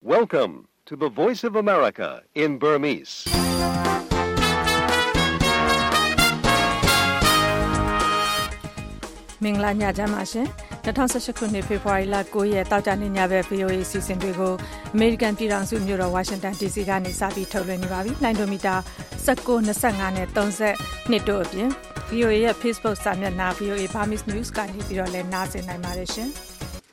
Welcome to the Voice of America in Burmese. Mingla nya jama shin 2018ခုနှစ်ဖေဖော်ဝါရီလ9ရက်တောက်ကြနေ့ညဘက် VOA အစီအစဉ်တွေကို American ပြည်ထောင်စုမြို့တော် Washington DC ကနေစပြီးထုတ်လွှင့်နေပါပြီ။လိုင်းဒိုမီတာ19 25နဲ့32တို့အပြင် VOA ရဲ့ Facebook စာမျက်နှာ VOA Burmese News ကနေပြီးတော့လည်းနားဆင်နိုင်ပါတယ်ရှင်။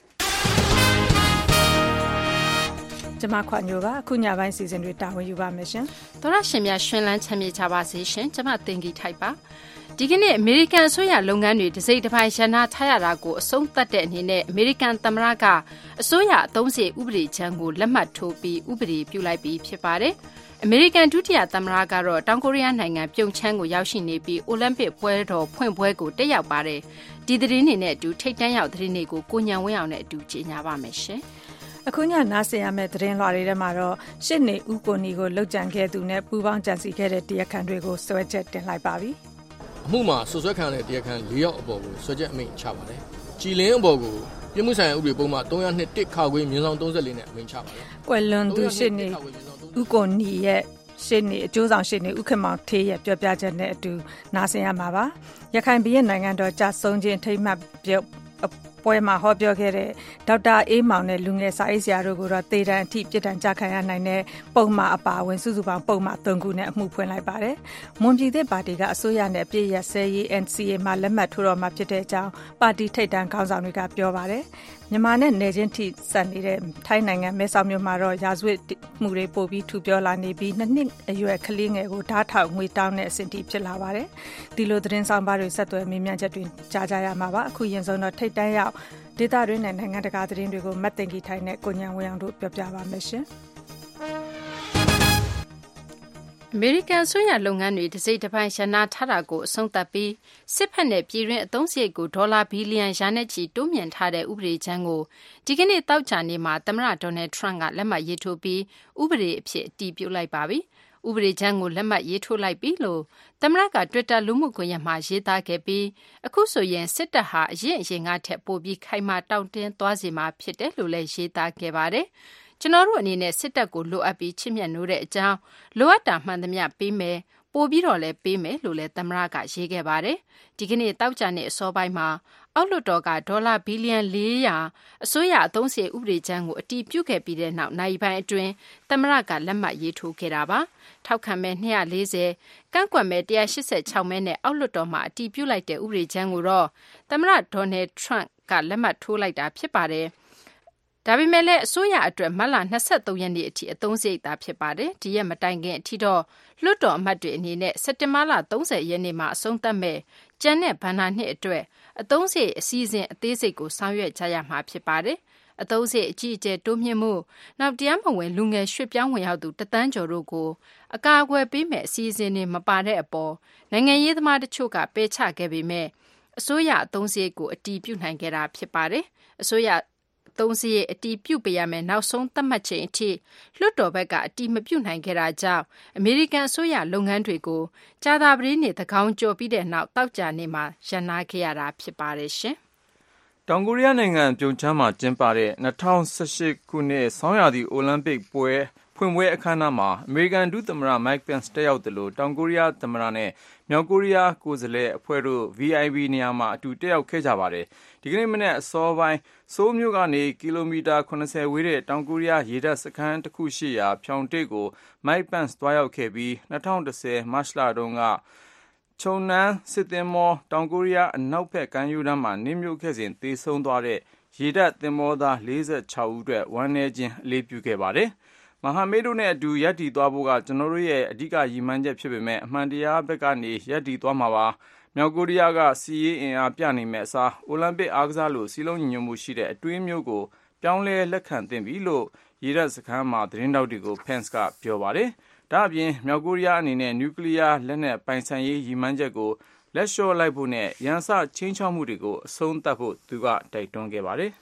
ကျမခွန်ညိုပါအခုညပိုင်းစီစဉ်တွေတာဝန်ယူပါမယ်ရှင်။သောရရှင်များရှင်လန်းချမ်းမြေ့ကြပါစေရှင်။ကျမတင်ကြီးထိုက်ပါ။ဒီကနေ့အမေရိကန်အစိုးရလုပ်ငန်းတွေတစိမ့်တစ်ပိုင်းရန်နာထားရတာကိုအဆုံးသတ်တဲ့အနေနဲ့အမေရိကန်သမ္မတကအစိုးရအသုံးစရိတ်ဥပဒေချမ်းကိုလက်မှတ်ထိုးပြီးဥပဒေပြုလိုက်ပြီးဖြစ်ပါတယ်။အမေရိကန်ဒုတိယသမ္မတကတော့တောင်ကိုရီးယားနိုင်ငံပြုံချမ်းကိုရောက်ရှိနေပြီးအိုလံပစ်ပွဲတော်ဖွင့်ပွဲကိုတက်ရောက်ပါတယ်။ဒီသတင်းတွေနဲ့အတူထိပ်တန်းရောက်သတင်းတွေကိုကိုညံဝင်းအောင်နဲ့အတူကြေညာပါမယ်ရှင်။အခုညနားဆင်ရမယ့်သတင်းလွှာတွေထဲမှာတော့ရှစ်နေဦးကိုနီကိုလှုပ်ကြံခဲ့သူနဲ့ပူးပေါင်းကြံစည်ခဲ့တဲ့တရားခံတွေကိုစွဲချက်တင်လိုက်ပါပြီ။အမှုမှာဆွဆွဲခံတဲ့တရားခံ၄ယောက်အပေါ်ကိုဆွဲချက်အမိန့်ချပါတယ်။ကြည်လင်းအပေါ်ကိုပြစ်မှုဆိုင်ရာဥပဒေပုံမှန်301ခါခွေမြင်းဆောင်34နဲ့အမိန့်ချပါတယ်။ကွယ်လွန်သူရှစ်နေဦးကိုနီရဲ့ရှစ်နေအကျိုးဆောင်ရှစ်နေဦးခင်မောင်ထေးရဲ့ပြောပြချက်နဲ့အတူနားဆင်ရမှာပါ။ရခိုင်ပြည်ရဲ့နိုင်ငံတော်ကြာဆုံးခြင်းထိမှတ်ပွဲမှာဟောပြောခဲ့တဲ့ဒေါက်တာအေးမောင်နဲ့လူငယ်စာရေးဆရာတို့ကိုတော့တေတံအထိပြစ်ဒဏ်ကြခံရနိုင်တဲ့ပုံမှန်အပါအဝင်စုစုပေါင်းပုံမှန်3ခုနဲ့အမှုဖွင့်လိုက်ပါတယ်။မွန်ပြည်သစ်ပါတီကအစိုးရနဲ့ပြည်ရဆဲရေး NCA မှာလက်မှတ်ထိုးတော့မှာဖြစ်တဲ့အကြောင်းပါတီထိပ်တန်းခေါင်းဆောင်တွေကပြောပါတယ်။မြန်မာနဲ့နယ်ချင်းထိစပ်နေတဲ့ထိုင်းနိုင်ငံမဲဆောက်မြို့မှာတော့ရာဇဝတ်မှုတွေပိုပြီးထူပြောလာနေပြီး2နှစ်အရွယ်ကလေးငယ်ကိုဓာတ်ထောက်ငွေတောင်းတဲ့အဆင့်ထိဖြစ်လာပါတယ်။ဒီလိုသတင်းဆောင်ပါတွေဆက်သွယ်မေးမြန်းချက်တွေကြားကြရမှာပါ။အခုရင်ဆုံးတော့ထိပ်တန်းရောက်ဒေသတွင်းနဲ့နိုင်ငံတကာသတင်းတွေကိုမတ်တင်ကြီးထိုင်နဲ့ကိုညံဝင်းအောင်တို့ပြောပြပါမယ်ရှင်။အမေရိကန်ဆိုရလုပ်ငန်းတွေတစိမ့်တစ်ပိုင်းရန်နာထားတာကိုအဆုံးသတ်ပြီးစစ်ဖက်နဲ့ပြည်တွင်းအသုံးစရိတ်ကိုဒေါ်လာဘီလီယံရာနဲ့ချီတိုးမြင့်ထားတဲ့ဥပဒေချမ်းကိုဒီကနေ့တောက်ကြနေမှာသမ္မတဒေါ်နယ်ထရန့်ကလက်မှတ်ရေးထိုးပြီးဥပဒေအဖြစ်အတည်ပြုလိုက်ပါပြီ။ဥပဒေချမ်းကိုလက်မှတ်ရေးထိုးလိုက်ပြီလို့သမ္မတက Twitter လူမှုကွန်ရက်မှာရေးသားခဲ့ပြီးအခုဆိုရင်စစ်တပ်ဟာအရင်ကထက်ပိုပြီးခိုင်မာတောင့်တင်းသွားစေမှာဖြစ်တယ်လို့လည်းရေးသားခဲ့ပါတယ်။ကျွန်တော်တို့အနေနဲ့စစ်တပ်ကိုလိုအပ်ပြီးချစ်မြတ်နိုးတဲ့အကြောင်းလိုအပ်တာမှန်သမျှပေးမယ်ပို့ပြီးတော့လည်းပေးမယ်လို့လည်းသမ္မတကရေးခဲ့ပါတယ်။ဒီကနေ့တောက်ကြတဲ့အစောပိုင်းမှာအောက်လွှတ်တော်ကဒေါ်လာဘီလီယံ400အစိုးရအသုံးစရိတ်ဥပဒေချမ်းကိုအတည်ပြုခဲ့ပြီးတဲ့နောက်နိုင်ပိုင်းအတွင်းသမ္မတကလက်မှတ်ရေးထိုးခဲ့တာပါ။ထောက်ခံမဲ့240ကန့်ကွက်မဲ့186မဲနဲ့အောက်လွှတ်တော်မှာအတည်ပြုလိုက်တဲ့ဥပဒေချမ်းကိုတော့သမ္မတဒေါ်နယ်ထရန့်ကလက်မှတ်ထိုးလိုက်တာဖြစ်ပါတယ်။ဒါပေမဲ့လည်းအစိုးရအတွက်မတ်လ23ရက်နေ့အထိအသုံးစရိတ်သာဖြစ်ပါတယ်။ဒီရက်မတိုင်ခင်အထိတော့လွှတ်တော်အမတ်တွေအနေနဲ့စက်တင်ဘာလ30ရက်နေ့မှာအဆုံးသတ်မဲ့ကျန်တဲ့ဘဏ္ဍာနှစ်အတွက်အသုံးစရိတ်အစည်းအဝေးအသေးစိတ်ကိုဆောင်ရွက်ကြရမှာဖြစ်ပါတယ်။အသုံးစရိတ်အကြီးအကျယ်တိုးမြင့်မှုနောက်တရားမဝင်လူငယ်ရွှေ့ပြောင်းဝင်ရောက်သူတသန်းကျော်တို့ကိုအကာအကွယ်ပေးမဲ့အစည်းအဝေးတွေမပါတဲ့အပေါ်နိုင်ငံရေးသမားတချို့ကပယ်ချခဲ့ပေမဲ့အစိုးရအသုံးစရိတ်ကိုအတည်ပြုနိုင်ခဲ့တာဖြစ်ပါတယ်။အစိုးရသုံးစရိတ်အတီးပြုတ်ပြရမယ်နောက်ဆုံးသတ်မှတ်ချိန်အထိလွှတ်တော်ဘက်ကအတီးမပြုတ်နိုင်ခဲ့တာကြောင့်အမေရိကန်အစိုးရလုပ်ငန်းတွေကိုကြာသပတေးနေ့သကောင်ကျော်ပြီးတဲ့နောက်တောက်ကြနေမှာရန်နာခဲ့ရတာဖြစ်ပါတယ်ရှင်။တောင်ကိုရီးယားနိုင်ငံပြုံချမ်းမှာကျင်းပတဲ့2018ခုနှစ်ဆောင်းရာသီအိုလံပစ်ပွဲဖွင့်ပွဲအခမ်းအနားမှာအမေရိကန်ဒုသမ္မတ Mike Pence တက်ရောက်တယ်လို့တောင်ကိုရီးယားသမ္မတနဲ့မြောက်ကိုရီးယားကိုယ်စားလှယ်အဖွဲ့တို့ VIP နေရာမှာအတူတက်ရောက်ခဲ့ကြပါတယ်။ဒီကနေ့မနေ့အစောပိုင်းဆိုးလ်မြို့ကနေကီလိုမီတာ80ဝေးတဲ့တောင်ကိုရီးယားရေတပ်စခန်းတစ်ခုရှိရာဖြောင်တိတ်ကို Mike Pence သွားရောက်ခဲ့ပြီး2010မတ်လတုန်းကချုံနန်းစစ်သင်္ဘောတောင်ကိုရီးယားအနောက်ဘက်ကမ်းရိုးတန်းမှာနစ်မြုပ်ခဲ့စဉ်သေဆုံးသွားတဲ့ရေတပ်သင်္ဘောသား46ဦးအတွက်ဝမ်းနည်းခြင်းအလေးပြုခဲ့ပါတယ်။မဟာမိတ်တို့နဲ့အတူရပ်တည်သွားဖို့ကကျွန်တော်တို့ရဲ့အဓိကရည်မှန်းချက်ဖြစ်ပေမဲ့အမှန်တရားဘက်ကနေရပ်တည်သွားမှာပါ။မြောက်ကိုရီးယားကစီးရေးအင်အားပြနေမဲ့အစားအိုလံပစ်အားကစားလို့စီးလုံးညီညွတ်မှုရှိတဲ့အတွေးမျိုးကိုပြောင်းလဲလက်ခံသင့်ပြီလို့ရေတပ်စခန်းမှာသတင်းတောက်တွေကို Pence ကပြောပါတယ်။ဒါအပြင်မြောက်ကိုရီးယားအနေနဲ့နျူကလ িয়ার လက်နက်ပိုင်ဆိုင်ရေးရည်မှန်းချက်ကိုလက်လျှော့လိုက်ဖို့နဲ့ရန်စချင်းချောက်မှုတွေကိုအဆုံးသတ်ဖို့သူကတိုက်တွန်းခဲ့ပါတယ်။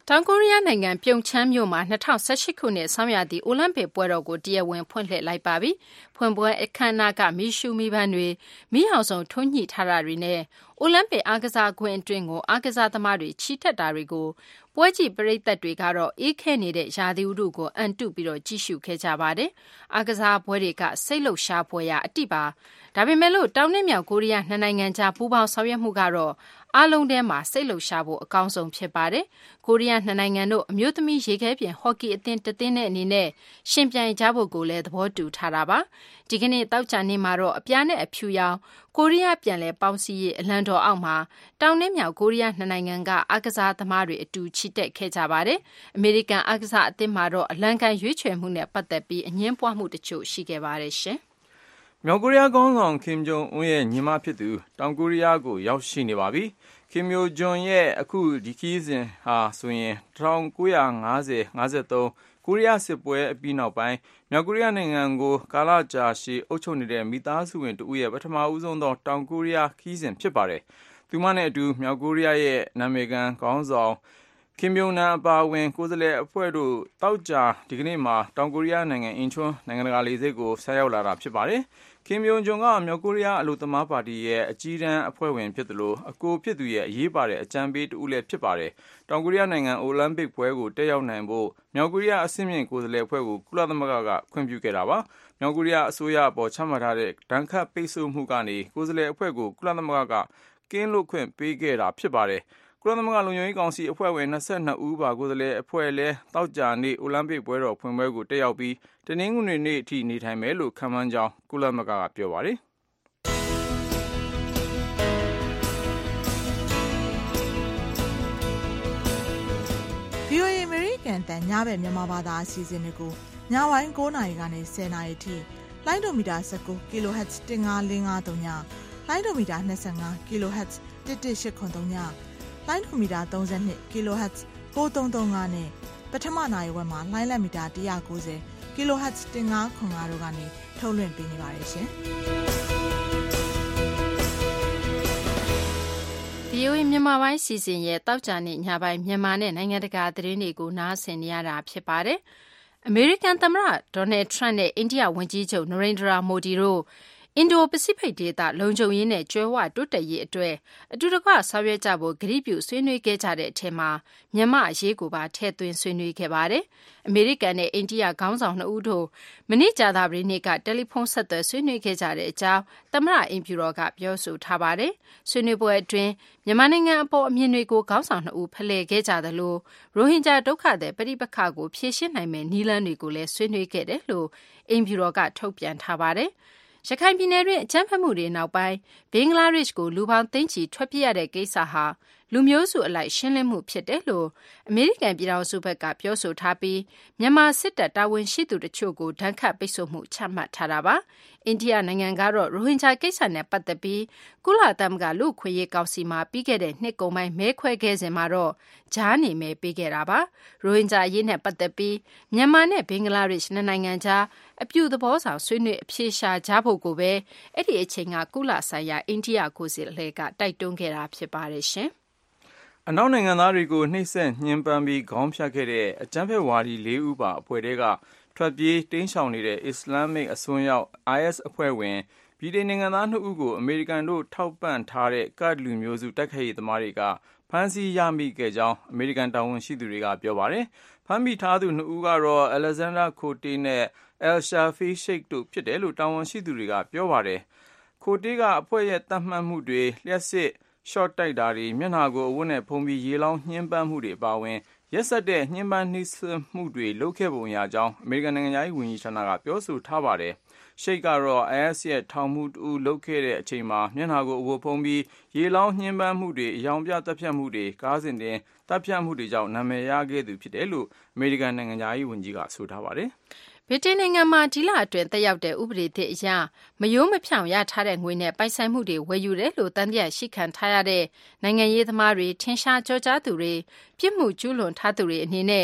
တောင်ကိုရီးယားနိုင်ငံပြုံချမ်းမြို့မှာ2018ခုနှစ်ဆောင်းရာသီအိုလံပစ်ပွဲတော်ကိုတရားဝင်ဖွင့်လှစ်လိုက်ပါပြီ။ဖွင့်ပွဲအခမ်းအနားကမီးရှူးမီးပန်းတွေမီးအောင်စုံထွန်းညှိထားတာတွေနဲ့အိုလံပစ်အားကစားကွင်းအတွင်းကိုအားကစားသမားတွေချီတက်တာတွေကိုပွဲကြည့်ပရိသတ်တွေကတော့အေးခဲနေတဲ့ရာသီဥတုကိုအန်တုပြီးကြည့်ရှုခဲ့ကြပါတယ်။အားကစားပွဲတွေကစိတ်လှုပ်ရှားပွဲရာအတိပါ။ဒါပေမဲ့လို့တောင်နဲ့မြောက်ကိုရီးယားနှစ်နိုင်ငံကြားပူးပေါင်းဆောင်ရွက်မှုကတော့အားလုံးထဲမှာစိတ်လှုပ်ရှားဖို့အကောင်းဆုံးဖြစ်ပါတယ်။ကိုရီးယားနှစ်နိုင်ငံတို့အမျိုးသမီးရေခဲပြင်ဟော်ကီအသင်းတစ်သင်းနဲ့အနေနဲ့ရှင်ပြိုင်ကြဖို့ကိုလည်းသဘောတူထားတာပါ။ဒီကနေ့တောက်ကြနေ့မှာတော့အပြားနဲ့အဖြူရောင်ကိုရီးယားပြန်လည်ပေါင်းစည်းရေးအလံတော်အောက်မှာတောင်နဲ့မြောက်ကိုရီးယားနှစ်နိုင်ငံကအားကစားသမားတွေအတူချီတက်ခဲ့ကြပါတယ်။အမေရိကန်အားကစားအသင်းမှာတော့အလံကန်ရွေးချယ်မှုနဲ့ပတ်သက်ပြီးအငြင်းပွားမှုတချို့ရှိခဲ့ပါတယ်ရှင်။မြောက်ကိုရီးယားခေါင်းဆောင်ကင်ဂျုံအွန်းရဲ့ညီမဖြစ်သူတောင်ကိုရီးယားကိုရောက်ရှိနေပါပြီ။ကင်မျိုးဂျွန်ရဲ့အခုဒီခီးစဉ်ဟာဆိုရင်1950-53ကိုရီးယားစစ်ပွဲအပြီးနောက်ပိုင်းမြောက်ကိုရီးယားနိုင်ငံကိုကာလကြာရှည်အုပ်ချုပ်နေတဲ့မိသားစုဝင်တဦးရဲ့ပထမဦးဆုံးသောတောင်ကိုရီးယားခီးစဉ်ဖြစ်ပါတယ်။သူမနဲ့အတူမြောက်ကိုရီးယားရဲ့နာမည်ခံခေါင်းဆောင်ကင်ဗျုံနန်အပါအဝင်ကိုယ်စားလှယ်အဖွဲ့တို့တောက်ကြဒီကနေ့မှာတောင်ကိုရီးယားနိုင်ငံအင်ချွန်းနိုင်ငံတကာလေဆိပ်ကိုဆက်ရောက်လာတာဖြစ်ပါတယ်။ကင်ဗျုံဂျွန်ကမြောက်ကိုရီးယားအလို့သမားပါတီရဲ့အကြီးတန်းအဖွဲ့ဝင်ဖြစ်သလိုအကိုဖြစ်သူရဲ့အရေးပါတဲ့အကြံပေးတဦးလည်းဖြစ်ပါတယ်။တောင်ကိုရီးယားနိုင်ငံအိုလံပစ်ပွဲကိုတက်ရောက်နိုင်ဖို့မြောက်ကိုရီးယားအဆင့်မြင့်ကိုယ်စားလှယ်အဖွဲ့ကိုကုလသမဂ္ဂကခွင့်ပြုခဲ့တာပါ။မြောက်ကိုရီးယားအစိုးရအပေါ်ချမှတ်ထားတဲ့ဒဏ်ခတ်ပိတ်ဆို့မှုကနေကိုယ်စားလှယ်အဖွဲ့ကိုကုလသမဂ္ဂကကင်းလွတ်ခွင့်ပေးခဲ့တာဖြစ်ပါတယ်။ကုလသမဂ္ဂလုံခြုံရေးကောင်စီအဖွဲ့ဝင်22ဦးပါကိုယ်စားလှယ်အဖွဲ့လည်းတောက်ကြနေ့အိုလံပစ်ပွဲတော်ဖွင့်ပွဲကိုတက်ရောက်ပြီးတနင်္ဂနွေနေ့အထိနေထိုင်မယ်လို့ခန့်မှန်းကြောင်းကုလသမဂ္ဂကပြောပါတယ်။ VOA American တန်ညဘက်မြန်မာဘာသာအစီအစဉ်တွေကိုညပိုင်း9:00နာရီကနေ10:00နာရီထိလိုင်းဒိုမီတာ19 kHz 15553ညလိုင်းဒိုမီတာ25 kHz 11883ညလိုင်းဒိုမီတာ32 kHz 9335နဲ့ပထမနာရီဝက်မှာလိုင်းလက်မီတာ190 kHz 1505တို့ကနေထုတ်လွှင့်ပေးနေပါတယ်ရှင်။ VOA မြန်မာပိုင်းစီစဉ်ရဲ့တောက်ကြနေ့ညပိုင်းမြန်မာနဲ့နိုင်ငံတကာသတင်းတွေကိုနားဆင်နေရတာဖြစ်ပါတယ်။အမေရိကန်သမ္မတဒေါ်နယ်ထရန့်နဲ့အိန္ဒိယဝန်ကြီးချုပ်နရိန္ဒရာမိုဒီတို့အင်ဒိုပစိဖိတ်ဒေသလုံခြုံရေးနဲ့ကြွယ်ဝတိုးတက်ရေးအတွက်အတူတကွဆောင်ရွက်ကြဖို့ကတိပြုဆွေးနွေးခဲ့ကြတဲ့အထက်မှာမြန်မာအရေးကိုပါထည့်သွင်းဆွေးနွေးခဲ့ပါတယ်။အမေရိကန်နဲ့အိန္ဒိယခေါင်းဆောင်2ဦးတို့မနေ့ကြာသပတေးနေ့ကတယ်လီဖုန်းဆက်သွယ်ဆွေးနွေးခဲ့ကြတဲ့အကြောင်းသမ္မတအိမ်ဖြူတော်ကပြောဆိုထားပါတယ်။ဆွေးနွေးပွဲအတွင်းမြန်မာနိုင်ငံအပေါ်အမြင်တွေကိုခေါင်းဆောင်2ဦးဖလှယ်ခဲ့ကြသလိုရိုဟင်ဂျာဒုက္ခသည်ပဋိပက္ခကိုဖြေရှင်းနိုင်မယ့်နည်းလမ်းတွေကိုလည်းဆွေးနွေးခဲ့တယ်လို့အိမ်ဖြူတော်ကထုတ်ပြန်ထားပါတယ်။ရခိုင်ပြည်နယ်တွင်အကြမ်းဖက်မှုတွေနောက်ပိုင်းဘင်္ဂလားဒေ့ရှ်ကိုလူပေါင်းသိန်းချီထွက်ပြေးရတဲ့ကိစ္စဟာလူမျိုးစုအလိုက်ရှင်းလင်းမှုဖြစ်တယ်လို့အမေရိကန်ပြည်ထောင်စုဘက်ကပြောဆိုထားပြီးမြန်မာစစ်တပ်တာဝန်ရှိသူတချို့ကိုဒဏ်ခတ်ပိတ်ဆို့မှုချမှတ်ထားတာပါ။အိန္ဒိယနိုင်ငံကတော့ရိုဟင်ဂျာကိစ္စနဲ့ပတ်သက်ပြီးကုလသမဂ္ဂလူ့အခွင့်အရေးကောင်စီမှာပြီးခဲ့တဲ့နှစ်ကုန်ပိုင်းမဲခွဲခဲ့စဉ်မှာတော့ကြားနေမဲပေးခဲ့တာပါ။ရိုဟင်ဂျာအရေးနဲ့ပတ်သက်ပြီးမြန်မာနဲ့ဘင်္ဂလားဒေ့ရှ်နိုင်ငံကြားအပြုသဘောဆောင်ဆွေးနွေးအဖြေရှာကြဖို့ကိုပဲအဲ့ဒီအချိန်ကကုလဆိုင်ရာအိန္ဒိယကိုယ်စားလှယ်ကတိုက်တွန်းခဲ့တာဖြစ်ပါတယ်ရှင်။အနောက်နိုင်ငံသားတွေကိုနှိပ်စက်ညှဉ်းပန်းပြီးခေါင်းဖြတ်ခဲ့တဲ့အကြမ်းဖက်ဝါဒီ4ဦးပါအဖွဲ့တွေကထွက်ပြေးတိမ်းရှောင်နေတဲ့အစ္စလာမစ်အစွန်းရောက် IS အဖွဲ့ဝင်ဗြိတိန်နိုင်ငံသား2ဦးကိုအမေရိကန်တို့ထောက်ပံ့ထားတဲ့ကတ်လူမျိုးစုတိုက်ခိုက်ရေးသမားတွေကဖမ်းဆီးရမိခဲ့ကြောင်းအမေရိကန်တာဝန်ရှိသူတွေကပြောပါတယ်။ဖမ်းမိထားသူ2ဦးကတော့ Alexander Cote နဲ့ El-Shafi Sheikh တို့ဖြစ်တယ်လို့တာဝန်ရှိသူတွေကပြောပါတယ်။ Cote ကအဖွဲ့ရဲ့တတ်မှတ်မှုတွေလျှက်စစ်ရှော့တိုက်တာတွေမျက်နှာကိုအဝတ်နဲ့ဖုံးပြီးရေလောင်းညှဉ်းပန်းမှုတွေအပါအဝင်ရက်စက်တဲ့ညှဉ်းပန်းနှိပ်စက်မှုတွေလုပ်ခဲ့ပုံရကြောင်းအမေရိကန်နိုင်ငံသားရေးဝန်ကြီးဌာနကပြောဆိုထားပါတယ်။ Sheikh ကတော့ IS ရဲ့ထောင်မှုတူလုပ်ခဲ့တဲ့အချိန်မှာမျက်နှာကိုအဝတ်ဖုံးပြီးရေလောင်းညှဉ်းပန်းမှုတွေအယောင်ပြတပ်ဖြတ်မှုတွေကားစဉ်တင်တပ်ဖြတ်မှုတွေကြောင့်နာမည်ရခဲ့သူဖြစ်တယ်လို့အမေရိကန်နိုင်ငံသားရေးဝန်ကြီးကဆိုထားပါတယ်။ဗြိတိန်နိုင်ငံမှာဒီလအတွင်းသက်ရောက်တဲ့ဥပဒေသစ်အရမယိုးမဖြောင့်ရထားတဲ့ငွေနဲ့ပိုင်ဆိုင်မှုတွေဝယ်ယူတယ်လို့တန်တရားရှိခံထားရတဲ့နိုင်ငံရေးသမားတွေထင်ရှားကြောကြားသူတွေပြစ်မှုကျူးလွန်ထားသူတွေအနေနဲ့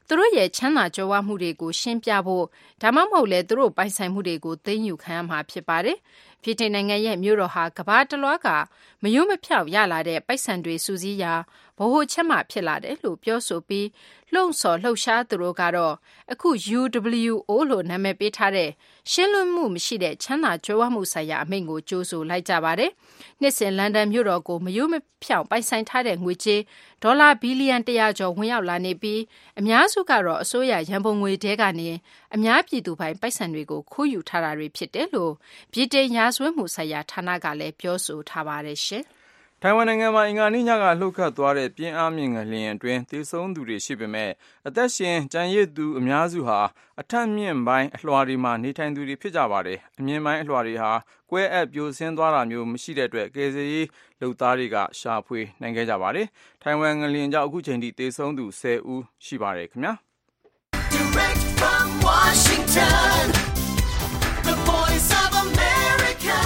သူတို့ရဲ့ချမ်းသာကြွယ်ဝမှုတွေကိုရှင်းပြဖို့ဒါမှမဟုတ်လည်းသူတို့ပိုင်ဆိုင်မှုတွေကိုသိမ်းယူခံရမှာဖြစ်ပါတယ်။ဗြိတိန်နိုင်ငံရဲ့မြို့တော်ဟာကမ္ဘာတစ်လွှားကမယိုးမဖြောက်ရလာတဲ့ပိုက်ဆံတွေစုစည်းရာဗဟိုချက်မှဖြစ်လာတယ်လို့ပြောဆိုပြီးလှုံ့ဆော်လှုပ်ရှားသူတို့ကတော့အခု UWO လို့နာမည်ပေးထားတဲ့ရှင်းလင်းမှုမရှိတဲ့ချမ်းသာကြွယ်ဝမှုဆိုင်ရာအမိန့်ကိုကြိုးဆိုလိုက်ကြပါတယ်။နှစ်စဉ်လန်ဒန်မြို့တော်ကိုမယိုးမဖြောက်ပိုင်ဆိုင်ထားတဲ့ငွေကြေးဒေါ်လာဘီလီယံ100ကျော်ဝင်ရောက်လာနေပြီးအများစုကတော့အစိုးရရန်ပုံငွေထဲကနေအများပြည်သူပိုင်ပိုက်ဆံတွေကိုခိုးယူထားတာတွေဖြစ်တယ်လို့ဗြိတိန်ရာဇဝတ်မှုဆိုင်ရာဌာနကလည်းပြောဆိုထားပါတယ်ရှင်။ထိုင်ဝမ်နိုင်ငံမှာအင်္ဂါနေ့ညကလှုပ်ခတ်သွားတဲ့ပြင်းအားမြင့်ငလျင်အတွင်းသေဆုံးသူတွေရှိပေမဲ့အသက်ရှင်ကျန်ရစ်သူအများစုဟာအထက်မြင့်ပိုင်းအလွှာတွေမှာနေထိုင်သူတွေဖြစ်ကြပါတယ်။အမြင့်ပိုင်းအလွှာတွေဟာကွဲအပ်ပြိုဆင်းသွားတာမျိုးမရှိတဲ့အတွက်ကယ်ဆယ်ရေးလုပ်သားတွေကရှာဖွေနိုင်ခဲ့ကြပါတယ်။ထိုင်ဝမ်ငလျင်ကြောင့်အခုချိန်ထိသေဆုံးသူ10ဦးရှိပါတယ်ခင်ဗျာ။ Direct from Washington, the voice of America,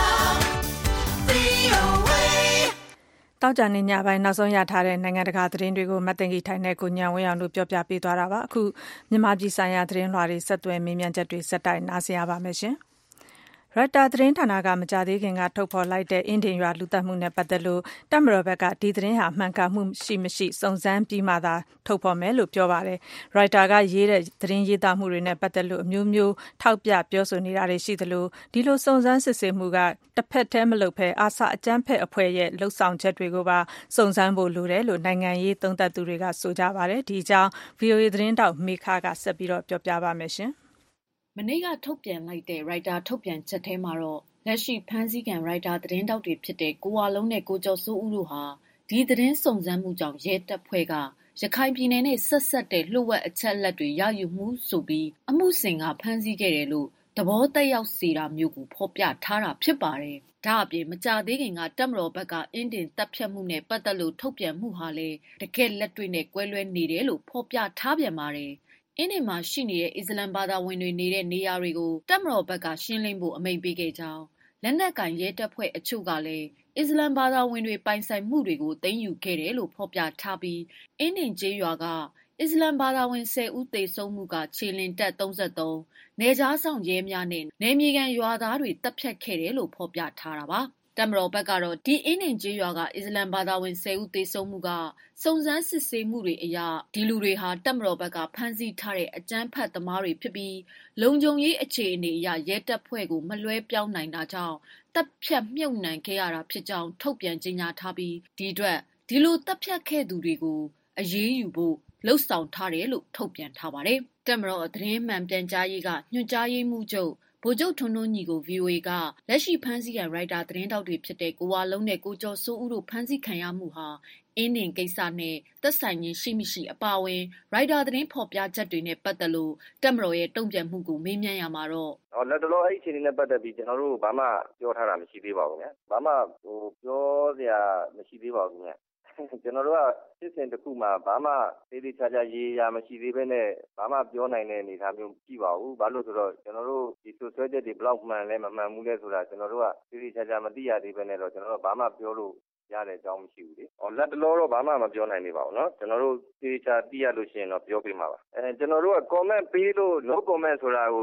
VOA. တောက်ကြနေညပိုင်းနောက်ဆုံးရထားတဲ့နိုင်ငံတကာသတင်းတွေကိုမတ်တင်ကြီးထိုင်တဲ့ကိုညံဝင်းအောင်တို့ပြောပြပေးသွားတာပါအခုမြန်မာပြည်ဆိုင်ရာသတင်းလွှာတွေဆက်သွယ်မေးမြန်းချက်တွေစက်တိုက်နားဆင်ရပါမယ်ရှင်ရိုက်တာသတင်းဌာနကမကြသေးခင်ကထုတ်ဖော်လိုက်တဲ့အင်ဒင်ရွာလူသက်မှုနဲ့ပတ်သက်လို့တပ်မတော်ဘက်ကဒီသတင်းဟာမှန်ကန်မှုရှိမရှိစုံစမ်းပြီးမှသာထုတ်ဖော်မယ်လို့ပြောပါတယ်ရိုက်တာကရေးတဲ့သတင်းရေးသားမှုတွေနဲ့ပတ်သက်လို့အမျိုးမျိုးထောက်ပြပြောဆိုနေတာတွေရှိသလိုဒီလိုစုံစမ်းစစ်ဆေးမှုကတစ်ဖက်တည်းမလုပ်ဘဲအာဆာအကြမ်းဖက်အဖွဲ့ရဲ့လှုပ်ဆောင်ချက်တွေကိုပါစုံစမ်းဖို့လိုတယ်လို့နိုင်ငံရေးသုံးသပ်သူတွေကဆိုကြပါတယ်ဒီအကြောင်း VOA သတင်းတောက်မေခကဆက်ပြီးတော့ပြောပြပါမယ်ရှင်မနေ့ကထုတ်ပြန်လိုက်တဲ့ရိုက်တာထုတ်ပြန်ချက်ထဲမှာတော့လက်ရှိဖမ်းဆီးခံရိုက်တာသတင်းတောက်တွေဖြစ်တဲ့ကိုဝါလုံးနဲ့ကိုကျော်စိုးဦးတို့ဟာဒီသတင်းစုံစမ်းမှုကြောင့်ရဲတပ်ဖွဲ့ကရခိုင်ပြည်နယ်နဲ့ဆက်ဆက်တဲ့လှုပ်ဝက်အချက်လက်တွေရယူမှုဆိုပြီးအမှုစဉ်ကဖမ်းဆီးခဲ့တယ်လို့သဘောတက်ရောက်စေတာမျိုးကိုဖော်ပြထားတာဖြစ်ပါတယ်။ဒါအပြင်မကြသေးခင်ကတပ်မတော်ဘက်ကအင်ဒင်တပ်ဖြတ်မှုနဲ့ပတ်သက်လို့ထုတ်ပြန်မှုဟာလည်းတကယ်လက်တွေ့နဲ့ကွဲလွဲနေတယ်လို့ဖော်ပြထားပြန်ပါတယ်။အင်းဒီမှာရှိနေတဲ့အစ္စလမ်ဘာသာဝင်တွေနေတဲ့နေရာတွေကိုတပ်မတော်ဘက်ကရှင်းလင်းဖို့အမိန့်ပေးခဲ့ကြောင်းလက်နက်ကင်ရဲတပ်ဖွဲ့အချို့ကလည်းအစ္စလမ်ဘာသာဝင်တွေပိုင်ဆိုင်မှုတွေကိုသိမ်းယူခဲ့တယ်လို့ဖော်ပြထားပြီးအင်းဒင်ကျေးရွာကအစ္စလမ်ဘာသာဝင်10ဦးသေဆုံးမှုကခြေလင်တပ်33နေကြားဆောင်ရဲများနဲ့နေမြေကန်ရွာသားတွေတပ်ဖြတ်ခဲ့တယ်လို့ဖော်ပြထားတာပါတပ်မတော်ဘက်ကတော့ဒီအင်းဒင်ကျေးရွာကအစ္စလမ်ဘာသာဝင်10ဦးသေဆုံးမှုကစုံစမ်းစစ်ဆေးမှုတွေအရဒီလူတွေဟာတပ်မတော်ဘက်ကဖမ်းဆီးထားတဲ့အကြမ်းဖက်သမားတွေဖြစ်ပြီးလုံခြုံရေးအခြေအနေအရရဲတပ်ဖွဲ့ကိုမလွှဲပြောင်းနိုင်တာကြောင့်တပ်ဖြတ်မြုပ်နှံခဲ့ရတာဖြစ်ကြောင်းထုတ်ပြန်ကြေညာထားပြီးဒီအတွက်ဒီလိုတပ်ဖြတ်ခဲ့သူတွေကိုအရေးယူဖို့လှုပ်ဆောင်ထားတယ်လို့ထုတ်ပြန်ထားပါတယ်တပ်မတော်သတင်းမှန်ပြန်ကြားရေးကညွှန်ကြားရေးမှူးချုပ်ဗိုလ်ချုပ်ထွန်းထွန်းညီကို VOA ကလက်ရှိဖမ်းဆီးခံရိုက်တာသတင်းတောက်တွေဖြစ်တဲ့ကိုဝါလုံးနဲ့ကိုကျော်စိုးဦးတို့ဖမ်းဆီးခံရမှုဟာအင်းဒင်ကိစ္စနဲ့သက်ဆိုင်ခြင်းရှိမရှိအပါအဝင်ရိုက်တာသတင်းဖော်ပြချက်တွေနဲ့ပတ်သက်လို့တပ်မတော်ရဲ့တုံ့ပြန်မှုကိုမေးမြန်းရမှာတော့လက်တလောအဲ့ဒီအခြေအနေနဲ့ပတ်သက်ပြီးကျွန်တော်တို့ဘာမှပြောထားတာမရှိသေးပါဘူးခင်ဗျာဘာမှပြောစရာမရှိသေးပါဘူးခင်ဗျာကျွန်တော်တို့ကစစ်စင်တစ်ခုမှာဘာမှသေးသေးချာချာရေးရမရှိသေးဘဲနဲ့ဘာမှပြောနိုင်တဲ့အနေအထားမျိုးရှိပါဘူးဘာလို့ဆိုတော့ကျွန်တော်တို့ဒီဆွဆွဲချက်တွေဘလောက်မှန်လဲမမှန်ဘူးလဲဆိုတာကျွန်တော်တို့ကသေးသေးချာချာမသိရသေးဘဲနဲ့တော့ကျွန်တော်တို့ဘာမှပြောလို့ရတဲ့အကြောင်းမရှိဘူးလေလက်တလောတော့ဘာမှမပြောနိုင်သေးပါဘူးเนาะကျွန်တော်တို့သေချာသိရလို့ရှိရင်တော့ပြောပြမှာပါကျွန်တော်တို့က comment ပေးလို့ no comment ဆိုတာကို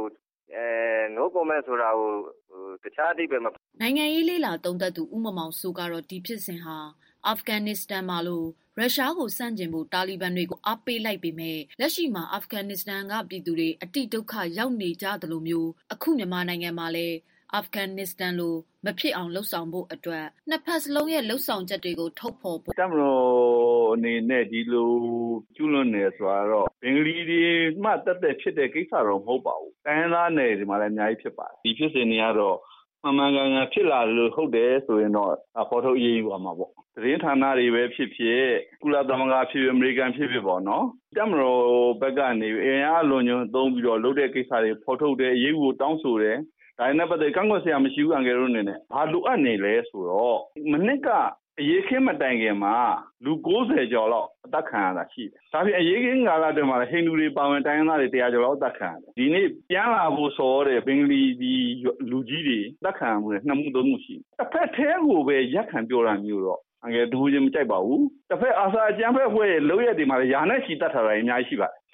no comment ဆိုတာကိုတခြားအဓိပ္ပာယ်မှာနိုင်ငံရေးလေးလာသုံးသပ်သူဦးမမောင်စိုးကတော့ဒီဖြစ်စဉ်ဟာအာဖဂန်နစ္စတန်မှာလို့ရုရှားကိုစန့်ကျင်ဖို့တာလီဘန်တွေကိုအားပေးလိုက်ပေမဲ့လက်ရှိမှာအာဖဂန်နစ္စတန်ကပြည်သူတွေအတိဒုက္ခရောက်နေကြသလိုမျိုးအခုမြန်မာနိုင်ငံမှာလည်းအာဖဂန်နစ္စတန်လိုမဖြစ်အောင်လှုပ်ဆောင်ဖို့အတွက်နှစ်ဖက်စလုံးရဲ့လှုပ်ဆောင်ချက်တွေကိုထုတ်ဖော်ဖို့တပ်မတော်အနေနဲ့ဒီလိုကျူးလွန်နေဆိုတာတော့ဘင်္ဂလီတွေမှတက်တက်ဖြစ်တဲ့ကိစ္စတော့မဟုတ်ပါဘူးတိုင်းရင်းသားနယ်ဒီမှာလည်းအများကြီးဖြစ်ပါတယ်ဒီဖြစ်စဉ်တွေကတော့မှန်ကန်ကန်ဖြစ်လာလို့ဟုတ်တယ်ဆိုရင်တော့ဖော်ထုတ်ရေးယူရမှာပေါ့သတင်းဌာနတွေပဲဖြစ်ဖြစ်ကုလသမဂ္ဂဖြစ်ဖြစ်အမေရိကန်ဖြစ်ဖြစ်ပေါ့နော်တပ်မတော်ဘက်ကနေအင်အားလွန်ညွံသုံးပြီးတော့လုပ်တဲ့ကိစ္စတွေဖော်ထုတ်တယ်အရေးကိုတောင်းဆိုတယ်ဒါနဲ့ပတ်သက်ကန့်ကွက်စရာမရှိဘူးအငယ်တို့အနေနဲ့ဘာလိုအပ်နေလဲဆိုတော့မနစ်ကအရေးခင်းမတိုင်ခင်မှာလူ90ကျော်လောက်အသက်ခံရတာရှိတယ်ဒါပြင်အရေးခင်းကာလအတွင်းမှာဟိန္ဒူတွေပါဝင်တိုင်းရင်းသားတွေ100ကျော်လောက်အသက်ခံရတယ်ဒီနေ့ပြန်လာဖို့ဆိုတဲ့ဘင်္ဂလီဒီလူကြီးတွေအသက်ခံမှုနဲ့2မှု3မှုရှိတယ်တစ်ဖက်သေးကိုပဲရက်ခံပြောတာမျိုးတော့အငယ်တူချင်းမကြိုက်ပါဘူးတစ်ဖက်အာဆာအကြမ်းဖက်ဖွဲ့ရဲ့လုပ်ရက်တွေမှာလည်းယာနဲ့ချီတတ်ထားတာအများကြီးရှိပါတယ်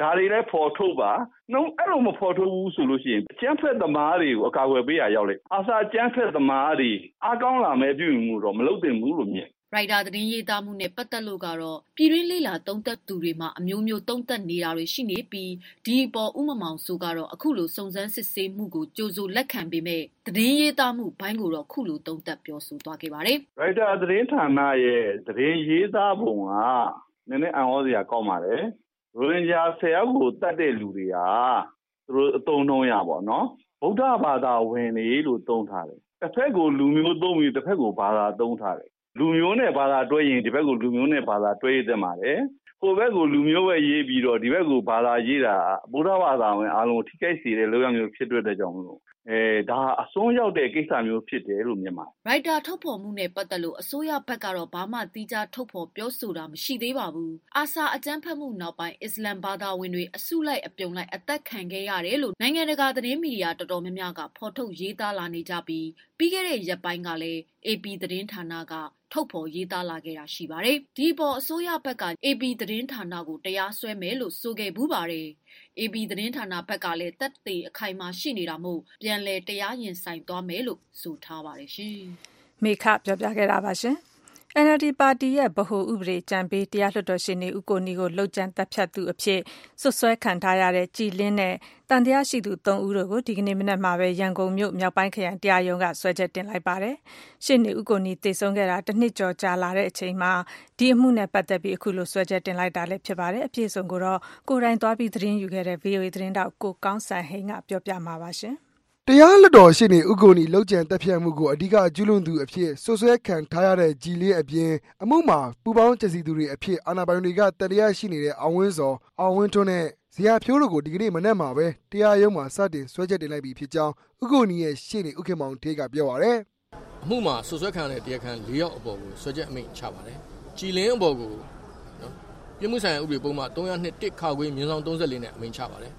ဒါတွေလည်းဖော်ထုတ်ပါနှုံးအဲ့လိုမဖော်ထုတ်ဘူးဆိုလို့ရှိရင်ကျန်းဖက်သမားတွေကိုအကာအကွယ်ပေးရရောက်လေအာစာကျန်းဖက်သမားတွေအားကောင်းလာမဲ့ပြုမှုတော့မလုပ်သင့်ဘူးလို့မြင်ရိုက်တာသတင်းရေးသားမှုနဲ့ပတ်သက်လို့ကတော့ပြည်တွင်းလေးလာသုံးသက်သူတွေမှာအမျိုးမျိုးသုံးသက်နေတာတွေရှိနေပြီးဒီအပေါ်ဥမမောင်ဆိုကတော့အခုလိုစုံစမ်းစစ်ဆေးမှုကိုကြိုးစိုးလက်ခံပေမဲ့သတင်းရေးသားမှုဘိုင်းကိုတော့ခုလိုသုံးသက်ပြောဆိုသွားခဲ့ပါတယ်။ရိုက်တာသတင်းဌာနရဲ့သတင်းရေးသားပုံကနည်းနည်းအံ့ဩစရာကောင်းပါတယ်။ရိုဟင်ဂျာ10ယောက်ကိုတတ်တဲ့လူတွေကသူတို့အသုံးနှုန်းရပါတော့။ဗုဒ္ဓဘာသာဝင်တွေလို့သုံးထားတယ်။တစ်ဖက်ကိုလူမျိုးသုံးပြီးတစ်ဖက်ကိုဘာသာသုံးထားတယ်။လူမျိုးနဲ့ဘာသာတွဲရင်ဒီဘက်ကိုလူမျိုးနဲ့ဘာသာတွဲရတဲ့မှာလေဟိုဘက်ကိုလူမျိုးပဲရေးပြီးတော့ဒီဘက်ကိုဘာသာရေးတာဗုဒ္ဓဘာသာဝင်အားလုံးထိခိုက်စေတဲ့လုပ်ရမျိုးဖြစ်တဲ့ကြောင့်မလို့ဒါအစွန်းရောက်တဲ့ကိစ္စမျိုးဖြစ်တယ်လို့မြင်ပါတယ်။ရိုက်တာထုတ်ဖော်မှုနဲ့ပတ်သက်လို့အစိုးရဘက်ကတော့ဘာမှသီးခြားထုတ်ဖော်ပြောဆိုတာမရှိသေးပါဘူး။အာဆာအကြမ်းဖက်မှုနောက်ပိုင်းအစ္စလမ်ဘာသာဝင်တွေအစုလိုက်အပြုံလိုက်အသက်ခံခဲ့ရတယ်လို့နိုင်ငံတကာသတင်းမီဒီယာတော်တော်များများကဖော်ထုတ်ရေးသားလာနေကြပြီးပြီးခဲ့တဲ့ရက်ပိုင်းကလည်း AP သတင်းဌာနကထုတ်ဖော်ရေးသားလာခဲ့တာရှိပါတယ်။ဒီပေါ်အစိုးရဘက်က AP သတင်းဌာနကိုတရားစွဲမယ်လို့ဆိုခဲ့ဘူးပါတယ်။ AP သတင်းဌာနဘက်ကလည်းသက်သေအခိုင်အမာရှိနေတာမို့ပြန်လည်တရားရင်ဆိုင်သွားမယ်လို့ဆိုထားပါတယ်ရှင်။မိခပြောပြခဲ့တာပါရှင်။ NLD ပါတီရဲ့ဗဟိုဥပဒေကြံပေးတရားလွှတ်တော်ရှင်နေဦးကိုနီကိုလှုပ်ကြံတပ်ဖြတ်သူအဖြစ်ဆွဆွဲခံထားရတဲ့ကြည်လင်းနဲ့တန်တရားရှိသူ3ဦးတို့ကိုဒီကနေ့မနက်မှာပဲရန်ကုန်မြို့မြောက်ပိုင်းခရိုင်တရားရုံးကဆွဲချက်တင်လိုက်ပါတယ်။ရှင်နေဦးကိုနီတည်ဆုံးခဲ့တာတစ်နှစ်ကျော်ကြာလာတဲ့အချိန်မှာဒီအမှုနဲ့ပတ်သက်ပြီးအခုလိုဆွဲချက်တင်လိုက်တာလည်းဖြစ်ပါတယ်။အပြည့်အစုံကိုတော့ကိုယ်တိုင်သွားပြီးသတင်းယူခဲ့တဲ့ VOA သတင်းတောက်ကိုကောင်းစံဟိန်းကပြောပြမှာပါရှင်။တရားလွှတ်တော်ရှိနေဥက္ကိုနီလောက်ကျန်တက်ဖြတ်မှုကိုအဓိကကျူးလွန်သူအဖြစ်ဆွဆွဲခံထားရတဲ့ကြည်လေးအပြင်အမှုမှာပူပေါင်းကြစီသူတွေအဖြစ်အာဏာပိုင်တွေကတတရားရှိနေတဲ့အောင်ဝင်းစောအောင်ဝင်းထွန်းနဲ့ဇေယျဖြိုးတို့ကိုဒီကနေ့မနက်မှာပဲတရားရုံးမှာစတင်ဆွဲချက်တင်လိုက်ပြီဖြစ်ကြောင်းဥက္ကိုနီရဲ့ရှေ့နေဥက္ကမောင်ထေးကပြောပါရယ်အမှုမှာဆွဆွဲခံတဲ့တရားခံ4ယောက်အပေါ်ကိုဆွဲချက်အမိန့်ချပါတယ်ကြည်လင်းအပေါ်ကိုနော်ပြည်မှုဆိုင်ရာဥပဒေပုံမှန်302ခါခွေးမြင်းဆောင်34နဲ့အမိန့်ချပါတယ်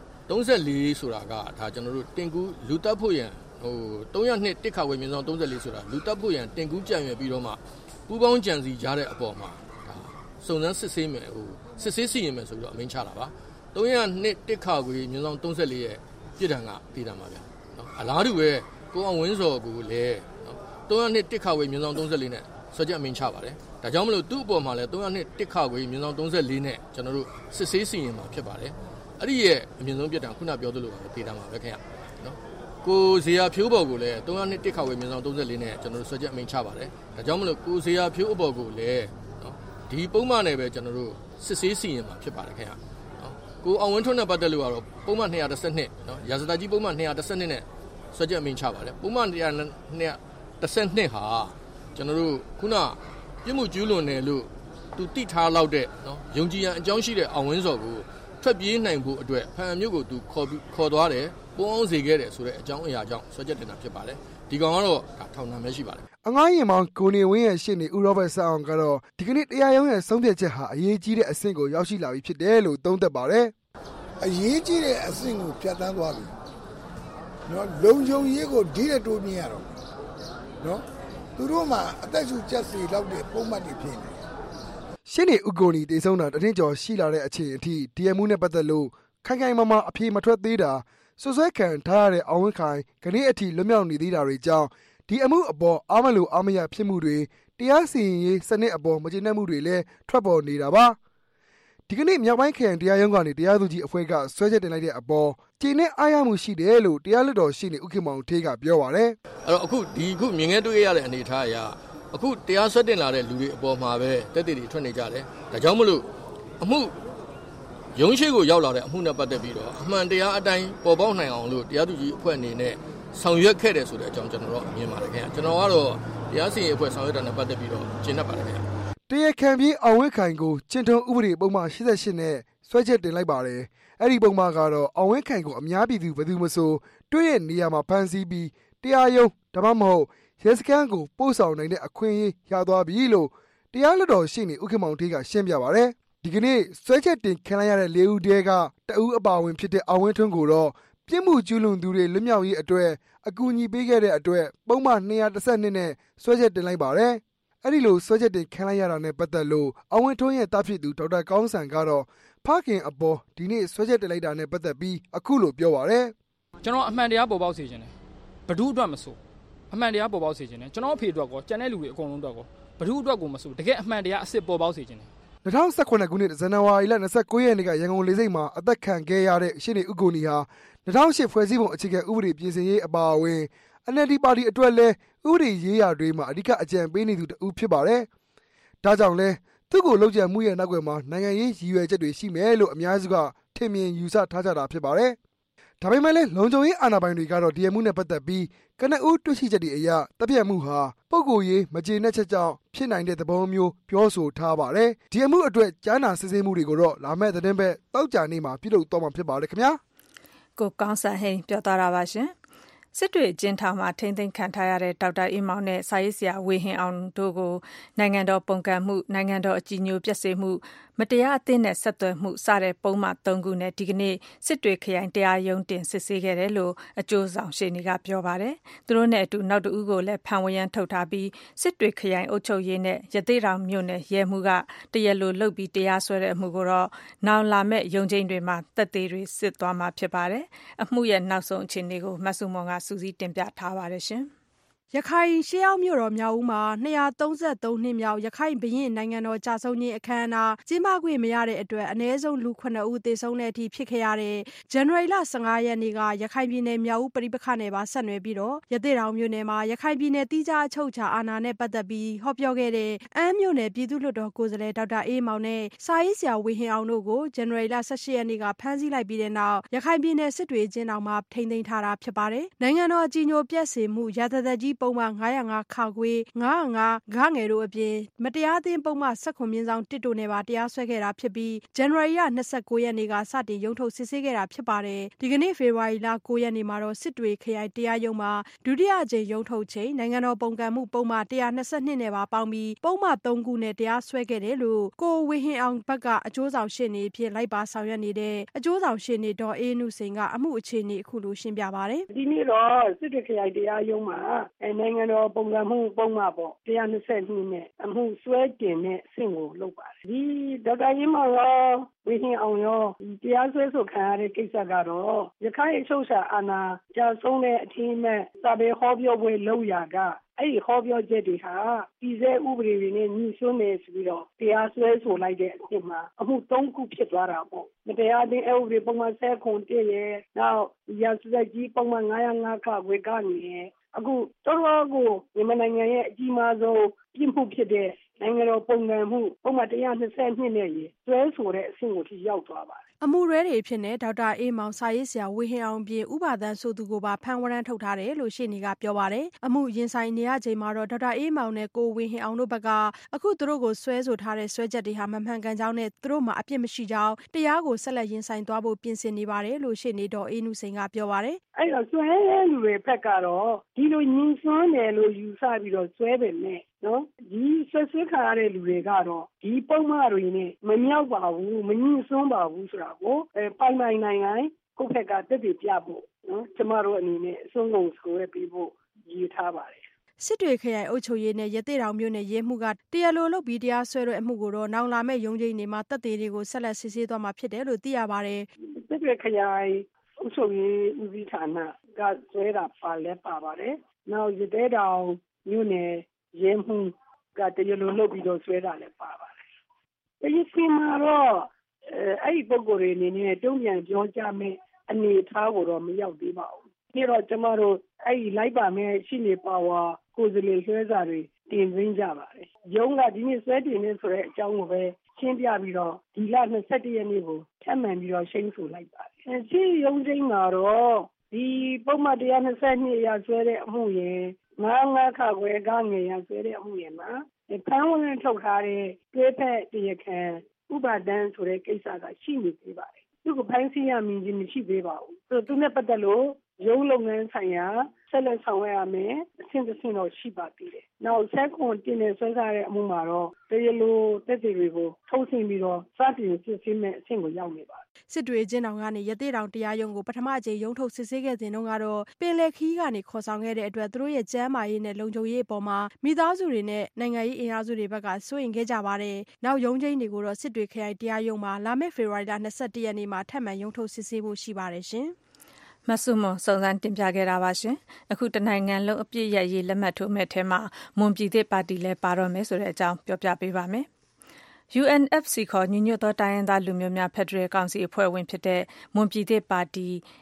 34ဆိုတာကဒါကျွန်တော်တို့တင်ကူလူတက်ဖို့ရန်302တစ်ခါဝေမြင်းဆောင်34ဆိုတာလူတက်ဖို့ရန်တင်ကူကြံရွယ်ပြီးတော့မှပူပေါင်းကြံစီကြတဲ့အပေါ်မှာဒါစုံစမ်းစစ်ဆေးမယ်စစ်ဆေးစီရင်မယ်ဆိုပြီးတော့အမိန့်ချတာပါ302တစ်ခါဝေမြင်းဆောင်34ရဲ့ပြစ်ဒဏ်ကတည်တာပါဗျာနော်အလားတူပဲကိုအောင်ဝင်းစောကိုလည်းနော်302တစ်ခါဝေမြင်းဆောင်34နဲ့ဆွဲချက်အမိန့်ချပါတယ်ဒါကြောင့်မလို့သူ့အပေါ်မှာလည်း302တစ်ခါဝေမြင်းဆောင်34နဲ့ကျွန်တော်တို့စစ်ဆေးစီရင်မှာဖြစ်ပါတယ်အဲ့ဒီရဲ့အမြင့်ဆုံးပြတ်တာခုနပြောသလိုပါပဲဒေတာမှာပဲခင်ဗျနော်ကိုဇေယျဖြိုးပေါ်ကိုလည်း302တစ်ခါဝေမြင်းဆောင်34နဲ့ကျွန်တော်တို့ဆွဲချက်အမိန့်ချပါတယ်ဒါကြောင့်မလို့ကိုဇေယျဖြိုးအပေါ်ကိုလည်းနော်ဒီပုံမှန်နဲ့ပဲကျွန်တော်တို့စစ်ဆေးစီရင်မှာဖြစ်ပါတယ်ခင်ဗျနော်ကိုအောင်ဝင်းထွန်းနဲ့ပတ်သက်လို့ကတော့ပုံမှန်212နော်ရာဇသကြီးပုံမှန်212နဲ့ဆွဲချက်အမိန့်ချပါတယ်ပုံမှန်212ဟာကျွန်တော်တို့ခုနပြစ်မှုကျူးလွန်တယ်လို့သူတိထားလောက်တဲ့နော်ယုံကြည်ရန်အကြောင်းရှိတဲ့အောင်ဝင်းစောကိုထွက်ပြေးနိုင်ဖို့အတွက်ဖန်မြို့ကိုသူခေါ်သွားတယ်ပုံအောင်စေခဲ့တယ်ဆိုတဲ့အကြောင်းအရာကြောင့်ဆွဲချက်တင်တာဖြစ်ပါတယ်ဒီကောင်ကတော့ဒါထောင်နာမဲရှိပါတယ်အငှားရင်မောင်ကိုနေဝင်းရဲ့ရှေ့နေဦးရောဘတ်ဆန်အောင်ကတော့ဒီကနေ့တရားရုံးရဲ့ဆုံးဖြတ်ချက်ဟာအရေးကြီးတဲ့အဆင့်ကိုရောက်ရှိလာပြီဖြစ်တယ်လို့သုံးသပ်ပါတယ်အရေးကြီးတဲ့အဆင့်ကိုဖြတ်သန်းသွားပြီနော်လုံခြုံရေးကိုဒီတဲ့တိုးမြင်ရတော့နော်သူတို့မှာအသက်ရှူချက်စီလောက်တဲ့ပုံမှန်တွေဖြစ်နေရှင်းနေဥက္ကိုနီတည်ဆုံးတာတရင်ကျော်ရှိလာတဲ့အချိန်အထိဒီအမှုနဲ့ပတ်သက်လို့ခိုင်ခိုင်မာမာအပြေမထွက်သေးတာဆွဆွဲခံထားရတဲ့အောင်ဝင်းခိုင်ခဏအထိလွတ်မြောက်နေသေးတာတွေကြောင့်ဒီအမှုအပေါ်အားမလို့အားမရဖြစ်မှုတွေတရားစီရင်ရေးစနစ်အပေါ်မကျေနပ်မှုတွေလည်းထွက်ပေါ်နေတာပါဒီကနေ့မြောက်ပိုင်းခရိုင်တရားရုံးကနေတရားသူကြီးအဖွဲ့ကဆွဲချက်တင်လိုက်တဲ့အပေါ်ကျေနပ်အားရမှုရှိတယ်လို့တရားလွှတ်တော်ရှိနေဥက္ကမောင်ထေးကပြောပါတယ်အဲ့တော့အခုမြင်ငယ်တွေ့ရတဲ့အနေအထားအရအခုတရားစွဲတင်လာတဲ့လူတွေအပေါ်မှာပဲတက်တည်တွေထွက်နေကြတယ်ဒါကြောင့်မလို့အမှုရုံးရှိကိုရောက်လာတဲ့အမှုနဲ့ပတ်သက်ပြီးတော့အမှန်တရားအတိုင်းပေါ်ပေါက်နိုင်အောင်လို့တရားသူကြီးအဖွဲ့အနေနဲ့ဆောင်ရွက်ခဲ့တယ်ဆိုတဲ့အကြောင်းကျွန်တော်တို့မြင်ပါတယ်ခင်ဗျကျွန်တော်ကတော့တရားစီရင်အဖွဲ့ဆောင်ရွက်တာနဲ့ပတ်သက်ပြီးတော့ကျင့်တတ်ပါတယ်ခင်ဗျတရားခံပြေးအောင်ဝင်းခိုင်ကိုကျင့်ထုံးဥပဒေပုံမှန်88နဲ့ဆွဲချက်တင်လိုက်ပါတယ်အဲ့ဒီပုံမှန်ကတော့အောင်ဝင်းခိုင်ကိုအများပြည်သူဘယ်သူမှမဆိုတွေ့ရဲ့နေရာမှာဖမ်းဆီးပြီးတရားရုံးဒါမှမဟုတ်ရဲစခန်းကိုပို့ဆောင်နိုင်တဲ့အခွင့်အရေးရသွားပြီလို့တရားလွှတ်တော်ရှိနေဥက္ကမောင်ထေးကရှင်းပြပါတယ်ဒီကနေ့ဆွဲချက်တင်ခံရတဲ့၄ဦးတည်းကတဦးအပါဝင်ဖြစ်တဲ့အောင်ဝင်းထွန်းကိုတော့ပြစ်မှုကျူးလွန်သူတွေလွတ်မြောက်ရေးအတွက်အကူအညီပေးခဲ့တဲ့အတွက်ပုံမှန်212နဲ့ဆွဲချက်တင်လိုက်ပါတယ်အဲ့ဒီလိုဆွဲချက်တင်ခံရတာနဲ့ပတ်သက်လို့အောင်ဝင်းထွန်းရဲ့တားဖြစ်သူဒေါက်တာကောင်းစံကတော့ဖခင်အပေါ်ဒီနေ့ဆွဲချက်တင်လိုက်တာနဲ့ပတ်သက်ပြီးအခုလိုပြောပါတယ်ကျွန်တော်အမှန်တရားပေါ်ပေါက်စေခြင်းတယ်ဘဒုအတွက်မဆိုအမှန်တရားပေါ်ပေါက်စေခြင်းတယ်ကျွန်တော်အဖေအတွက်ကောကျန်တဲ့လူတွေအကုန်လုံးအတွက်ကောဘဒုအတွက်ကိုမဆိုတကယ်အမှန်တရားအစ်စ်ပေါ်ပေါက်စေခြင်းတယ် 2018ခုနှစ်ဇန်နဝါရီလ29ရက်နေ့ကရန်ကုန်လေဆိပ်မှာအသက်ခံခဲ့ရတဲ့ရှင်းနေဥက္ကိုနီဟာ2008ဖွဲ့စည်းပုံအခြေခံဥပဒေပြင်ဆင်ရေးအပါအဝင် NLD ပါတီအတွက်လည်းဥပဒေရေးရာတွေမှာအဓိကအကြံပေးနေသူတဦးဖြစ်ပါတယ်။ဒါကြောင့်လဲသူ့ကိုလှုပ်ကြံမှုရဲ့နောက်ွယ်မှာနိုင်ငံရေးရည်ရွယ်ချက်တွေရှိမယ်လို့အများစုကထင်မြင်ယူဆထားကြတာဖြစ်ပါတယ်။ဒါပေမဲ့လည်းလုံခြုံရေးအာဏာပိုင်တွေကတော့ဒီအမှုနဲ့ပတ်သက်ပြီးကနဦးတွေ့ရှိချက်တွေအရတပ်ဖြတ်မှုဟာပုဂ္ဂိုလ်ရေးမကျေနပ်ချက်ကြောင့်ဖြစ်နိုင်တဲ့သဘောမျိုးပြောဆိုထားပါတယ်။ဒီအမှုအတွက်ကြားနာစစ်ဆေးမှုတွေကိုတော့လာမယ့်သတင်းပတ်တောက်ကြနေ့မှာပြုလုပ်သွားမှာဖြစ်ပါတယ်ခင်ဗျာ။ကိုကောင်းစံဟိန်ပြောသွားတာပါရှင်။စစ်တွေကျင်းထောင်မှာထိမ့်သိမ်းခံထားရတဲ့ဒေါက်တာအေးမောင်နဲ့စာရေးဆရာဝေဟင်အောင်တို့ကိုနိုင်ငံတော်ပုံကန့်မှုနိုင်ငံတော်အကြည်ညိုပျက်စေမှုမတရားအသင်းနဲ့ဆက်သွယ်မှုစတဲ့ပုံမှန်3ခုနဲ့ဒီကနေ့စစ်တွေခရိုင်တရားရုံးတင်စစ်ဆေးခဲ့တယ်လို့အကျိုးဆောင်ရှေ့နေကပြောပါတယ်။သူတို့နဲ့အတူနောက်တဦးကိုလည်းဖမ်းဝရမ်းထုတ်ထားပြီးစစ်တွေခရိုင်အုပ်ချုပ်ရေးနဲ့ရသေ့တောင်မြို့နယ်ရဲမှုကတရားလိုလုပ်ပြီးတရားစွဲတဲ့အမှုကိုတော့နောက်လာမဲ့ရုံးချိန်တွေမှာသက်သေတွေစစ်သွားမှာဖြစ်ပါတယ်။အမှုရဲ့နောက်ဆုံးအခြေအနေကိုမဆုမွန်ကစူးစီးတင်ပြထားပါတယ်ရှင်။ရခိုင်ရှေးဟောင်းမြို့တော်မြောက်ဦးမှာ233နှစ်မြောက်ရခိုင်ဘုရင်နိုင်ငံတော်ကြာဆုံးခြင်းအခမ်းအနားကျင်းပခွင့်မရတဲ့အတွက်အနည်းဆုံးလူ9ဦးသေဆုံးတဲ့အထိဖြစ်ခဲ့ရတဲ့ဇန်နဝါရီလ15ရက်နေ့ကရခိုင်ပြည်နယ်မြောက်ဦးပဋိပက္ခနဲ့ပါဆက်နွယ်ပြီးတော့ရသေ့တောင်မြို့နယ်မှာရခိုင်ပြည်နယ်တိကျအချုပ်အခြာအာဏာနဲ့ပတ်သက်ပြီးဟောပြောခဲ့တဲ့အမ်းမြို့နယ်ပြည်သူ့လွှတ်တော်ကိုယ်စားလှယ်ဒေါက်တာအေးမောင်နဲ့စာရေးဆရာဝေဟင်အောင်တို့ကိုဇန်နဝါရီလ18ရက်နေ့ကဖမ်းဆီးလိုက်ပြီးတဲ့နောက်ရခိုင်ပြည်နယ်စစ်တွေကျင်းထောင်မှာထိန်းသိမ်းထားတာဖြစ်ပါတယ်။နိုင်ငံတော်အကြည်ညိုပျက်စေမှုရာဇသက်ကြီးပုံမှန်905ခါခွေ905ဂငယ်တို့အပြင်မတရားသင်းပုံမှန်19/1တို့နဲ့ပါတရားစွဲခဲ့တာဖြစ်ပြီးဇန်နဝါရီလ29ရက်နေ့ကစတင်ရုံးထုတ်စစ်ဆေးခဲ့တာဖြစ်ပါတယ်။ဒီကနေ့ဖေဖော်ဝါရီလ9ရက်နေ့မှာတော့စစ်တွေခရိုင်တရားရုံးမှာဒုတိယအကြိမ်ရုံးထုတ်ချိန်နိုင်ငံတော်ပုံကန့်မှုပုံမှန်122နဲ့ပါပေါင်းပြီးပုံမှန်3ခုနဲ့တရားစွဲခဲ့တယ်လို့ကိုဝေဟင်အောင်ဘက်ကအကျိုးဆောင်ရှေ့နေဖြစ်လိုက်ပါဆောင်ရွက်နေတဲ့အကျိုးဆောင်ရှေ့နေဒေါ်အေးနုစိန်ကအမှုအခြေအနေအခုလိုရှင်းပြပါတယ်။ဒီနေ့တော့စစ်တွေခရိုင်တရားရုံးမှာနိုင်ငံတော်ပုံကန့်မှုပုံမှန်ပေါ့122နဲ့အမှုစွဲတင်တဲ့အဆင့်ကိုလုပ်ပါတယ်ဒီဒေါက်တာရင်းမောင်ရောဝေဟင်အောင်ရောတရားစွဲဆိုခံရတဲ့ကိစ္စကတော့ရခိုင်အချုပ်အခြာအာဏာကြာဆုံးတဲ့အထင်းမဲ့စာပေဟောပြောပွဲလုပ်ရာကအဲ့ဒီဟောပြောချက်တွေဟာပြည်စဲဥပဒေတွေနဲ့ညီစွန်းနေဆိုပြီးတော့တရားစွဲဆိုလိုက်တဲ့အဖြစ်မှာအမှု3ခုဖြစ်သွားတာပေါ့မတရားသင်းဥပဒေပုံမှန်19ရဲ့နောက်ရာဇသက်ကြီးပုံမှန်905ခခွေကနေအခုတော်တော်ကိုမြန်မာနိုင်ငံရဲ့အကြီးမားဆုံးပြစ်မှုဖြစ်တဲ့နိုင်ငံတော်ပုံကန့်မှုပုံမှန်122နဲ့ဆွဲဆိုတဲ့အဆင့်ကိုထိရောက်သွားပါတယ်အမှုရဲတွေဖြစ်နေဒေါက်တာအေးမောင်စာရေးဆရာဝေဟင်အောင်ပြင်ဥပါဒန်ဆိုသူကိုပါဖမ်းဝရမ်းထုတ်ထားတယ်လို့ရှေ့နေကပြောပါတယ်အမှုရင်ဆိုင်နေရချိန်မှာတော့ဒေါက်တာအေးမောင်နဲ့ကိုဝေဟင်အောင်တို့ဘက်ကအခုသူတို့ကိုဆွဲဆိုထားတဲ့ဆွဲချက်တွေဟာမမှန်ကန်ကြောင်းနဲ့သူတို့မှာအပြစ်မရှိကြောင်းတရားကိုဆက်လက်ရင်ဆိုင်သွားဖို့ပြင်ဆင်နေပါတယ်လို့ရှေ့နေဒေါ်အေးနုစိန်ကပြောပါတယ်အဲ့တော့ဆွဲလူတွေဖက်ကတော့ဒီလိုညှဉ်းစွန်းတယ်လို့ယူဆပြီးတော့ဆွဲပေမဲ့နော်ဒီဆွဲခံရတဲ့လူတွေကတော့ဒီပုံမှန်တွေနဲ့မမြောက်ပါဘူးမညှဉ်းစွန်းပါဘူးဆိုတာကိုပိုင်နိုင်ငံကိုယ့်ဘက်ကတက်တည်ပြဖို့နော်ကျမတို့အနေနဲ့အဆုံးကုန်ဆွဲပေးဖို့ရည်ထားပါတယ်စစ်တွေခရိုင်အုပ်ချုပ်ရေးနဲ့ရသေ့တောင်မြို့နယ်ရဲမှုကတရားလိုလုပ်ပြီးတရားစွဲတဲ့အမှုကိုတော့နောက်လာမယ့်ရုံးချိန်တွေမှာတပ်သေးတွေကိုဆက်လက်စစ်ဆေးသွားမှာဖြစ်တယ်လို့သိရပါတယ်စစ်တွေခရိုင်အုပ်ချုပ်ရေးဦးစီးဌာနကဆွဲတာပါပါတယ်နောက်ရသေ့တောင်မြို့နယ်ရဲမှုကတရားလိုလုပ်ပြီးတော့ဆွဲတာလည်းပါပါတယ်ဒီစီမှာတော့အဲ့ဒီပုံကိုယ်တွေအနေနဲ့တုံ့ပြန်ပြောကြမယ်အနေထားကိုတော့မရောက်သေးပါဘူးပြီးတော့ကျမတို့အဲ့ဒီလိုက်ပါမယ်ရှိနေပါဝါကိုယ်စလေဆွဲစာတွေတင်သွင်းကြပါတယ်ရုံးကဒီနေ့ဆွဲတင်နေဆိုတဲ့အကြောင်းကိုပဲရှင်းပြပြီးတော့ဒီလ21ရက်နေ့ကိုထပ်မံပြီးတော့ရှင်းဆိုလိုက်ပါတယ်ရှင်းရုံးချင်းမှာတော့ဒီပုံမှန်122ရာဆွဲတဲ့အမှုရင်905ခခွဲကငယ်ရာဆွဲတဲ့အမှုရင်မှာဖမ်းဝရမ်းထုတ်ထားတဲ့တွဲဖက်တရားခံဥပဒန်းဆိုတဲ့ကိစ္စကရှိနေသေးပါတယ်သူကဖမ်းဆီးရမည်မရှိသေးပါဘူးသူနဲ့ပတ်သက်လို့ရုံးလုပ်ငန်းဆိုင်ရာစဆက်လက်ဆောင်ရွက်ရမယ်အဆင့်တစ်ဆင့်တော့ရှိပါသေးတယ်နောက်ဆက်ခွန်တင်နေဆွဲထားတဲ့အမှုမှာတော့တရားလိုတက်တွေတွေကိုထုတ်ဆင့်ပြီးတော့စတင်စစ်ဆေးမဲ့အဆင့်ကိုရောက်နေပါစစ်တွေကျင်းတောင်ကနေရသေးတောင်တရားရုံးကိုပထမအကြိမ်ရုံးထုတ်စစ်ဆေးခဲ့စဉ်တုန်းကတော့ပင်လယ်ခီးကနေခေါ်ဆောင်ခဲ့တဲ့အတွက်သူတို့ရဲ့ကျန်းမာရေးနဲ့လုံခြုံရေးအပေါ်မှာမိသားစုတွေနဲ့နိုင်ငံရေးအင်အားစုတွေဘက်ကစိုးရိမ်ခဲ့ကြပါတယ်။နောက်ရုံးချိန်တွေကိုတော့စစ်တွေခရိုင်တရားရုံးမှာလာမယ့်ဖေဖော်ဝါရီလ21ရက်နေ့မှာထပ်မံရုံးထုတ်စစ်ဆေးဖို့ရှိပါတယ်ရှင်။မဆုမစုံစမ်းတင်ပြခဲ့တာပါရှင်။အခုတနိုင်ငံလုံးအပြည့်ရရေးလက်မှတ်ထိုးမဲ့ထဲမှာမွန်ပြည်သစ်ပါတီလည်းပါတော့မယ်ဆိုတဲ့အကြောင်းပြောပြပေးပါမယ်။ UNFC ခေါ်ညီညွတ်သောတိုင်းရင်းသားလူမျိုးများဖက်ဒရယ်ကောင်စီအဖွဲ့ဝင်ဖြစ်တဲ့မွန်ပြည်သစ်ပါတီ